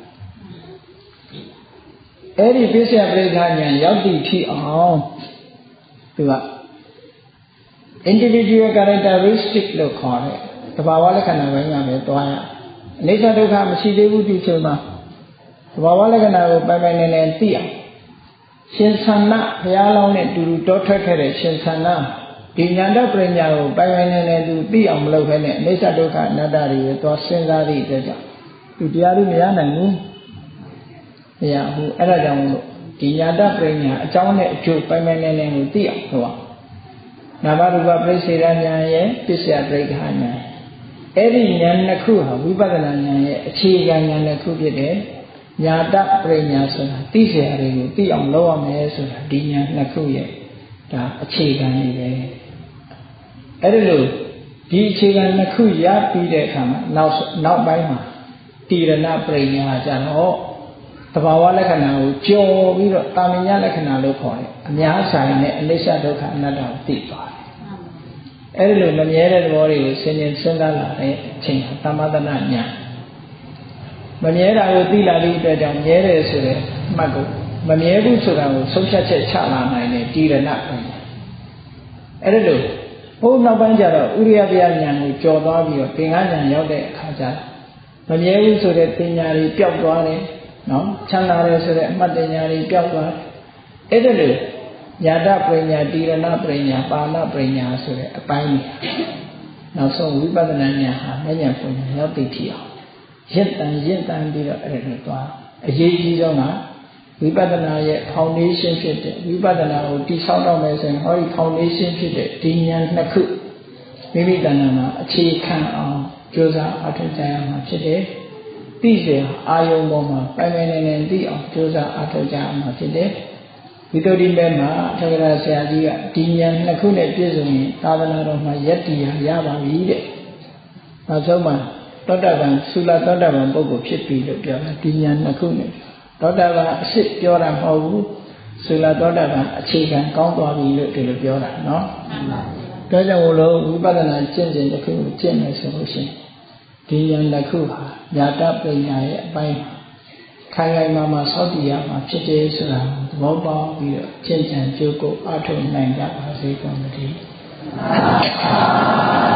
S1: အဲ့ဒီပစ္စယပရိက္ခဉာဏ်ရောက်တည်ဖြစ်အောင်သူက individual characteristic လို့ခေါ်တယ်သဘာဝလက္ခဏာပိုင်းကပဲတွားရအနိစ္စဒုက္ခမရှိသေးဘူးဒီချိန်မှာသဘာဝလက္ခဏာကိုပိုင်ပိုင်နိုင်နိုင်သိအောင်ရှင်သန္နဘုရားလောင်းနဲ့တူတူတောထွက်ခဲ့တဲ့ရှင်သန္နဒီဉာဏ်တပညာကိုပိုင်ပိုင်နိုင်နိုင်သူသိအောင်မလုပ်ခဲနဲ့အနိစ္စဒုက္ခအနတ္တတွေသွားစဉ်းစားသည့်အတွက်ကြောင့်သူတရားလို့မရနိုင်ဘူးမရဘူးအဲ့ဒါကြောင့်မို့ဒီဉာဏ်တပညာအကြောင်းနဲ့အကျိုးပိုင်ပိုင်နိုင်နိုင်ကိုသိအောင်ဟောနာမရူပပရိစ္ဆေဒဉာဏ်ရဲ့ပစ္စယပရိက္ခဉာဏ်အဲ့ဒီဉာဏ်နှစ်ခုဟာဝိပဿနာဉာဏ်ရဲ့အခြေခံဉာဏ်နှစ်ခုဖြစ်တဲ့ညာတပရိညာဆိုတာသိเสียတွေကိုသိအောင်လုပ်ရမယ်ဆိုတာဒီဉာဏ်နှစ်ခုရဲ့ဒါအခြေခံတွေပဲအဲ့ဒီလိုဒီအခြေခံနှစ်ခုရပြီးတဲ့အခါမှာနောက်ပိုင်းမှာတိရဏပရိညာကျတော့သဘာဝလက္ခဏာကိုကျော်ပြီးတော့တာမညလက္ခဏာလို့ခေါ်တယ်အများဆိုင်နဲ့အနိစ္စဒုက္ခအနတ္တကိုသိသွားတယ်အဲ့ဒီလိုမမြဲတဲ့သဘောတွေကိုစဉ်းကျင်စဉ်းစားလာတဲ့အချိန်ဟာသမထနာဉာဏ်မမြဲတာကိုသိလာပြီးအတွက်ကြောင့်မြဲတယ်ဆိုတဲ့အမှတ်ကိုမမြဲဘူးဆိုတာကိုဆုံးဖြတ်ချက်ချလာနိုင်တဲ့တိရဏပညာအဲ့ဒါလို့ဘုန်းနောက်ပိုင်းကျတော့ဥရိယပြဉာဏ်ကိုကျော်သွားပြီးတော့သင်္ခါဉာဏ်ရောက်တဲ့အခါကျတော့မမြဲဘူးဆိုတဲ့ပညာတွေပျောက်သွားတယ်နော်ချမ်းသာတယ်ဆိုတဲ့အမှတ်ပညာတွေပျောက်သွားတယ်အဲ့ဒါလို့ညာတပညာတိရဏပညာပါဏပညာဆိုတဲ့အပိုင်းတွေနောက်ဆုံးဝိပဿနာဉာဏ်ဟာဉာဏ်ပညာရောက်သိဖြစ်အောင်ရင့်တန်ပြီးတော့အဲ့ဒါသွားအရေးကြီးဆုံးကဝိပဿနာရဲ့ foundation ဖြစ်တဲ့ဝိပဿနာကိုတည်ဆောက်တော့မယ်ဆိုရင်ဟောဒီ foundation ဖြစ်တဲ့ဒီဉာဏ်နှစ်ခုမိမိတဏ္ဍာမှာအခြေခံအောင်ကြိုးစားအထောက်ကြရမှာဖြစ်တယ်သိစေအာယုံပေါ်မှာပိုင်ပိုင်နိုင်နိုင်သိအောင်ကြိုးစားအထောက်ကြရမှာဖြစ်တယ်ဝိတ္တုဒီမဲ့မှာအထက်ကရာဆရာကြီးကဒီဉာဏ်နှစ်ခုနဲ့ပြည့်စုံရင်သာသနာတော်မှာယက်တည်ရပါပြီတဲ့နောက်ဆုံးမှာသောတာပန်သုလသောတာပန်ပုဂ္ဂိုလ်ဖြစ်ပြီလို့ပြောတာဒီဉာဏ်နှစ်ခုနဲ့သောတာပန်အစ်ပြောတာမဟုတ်ဘူးသုလသောတာပန်အခြေခံကောင်းသွားပြီလို့ဒီလိုပြောတာနော်ဒါကြောင့်လို့ဝိပဿနာကျင့်စဉ်တစ်ခုကိုကျင့်မယ်ဆိုလို့ရှိရင်ဒီဉာဏ်နှစ်ခုဟာညာတပညာရဲ့အပိုင်းခိုင်ခိုင်မာမာစောင့်တည်ရမှာဖြစ်တယ်ဆိုတာသဘောပေါက်ပြီးတော့ကျင့်ကြံကြိုးကိုအထောက်နိုင်ကြပါစေကုန်သတည်း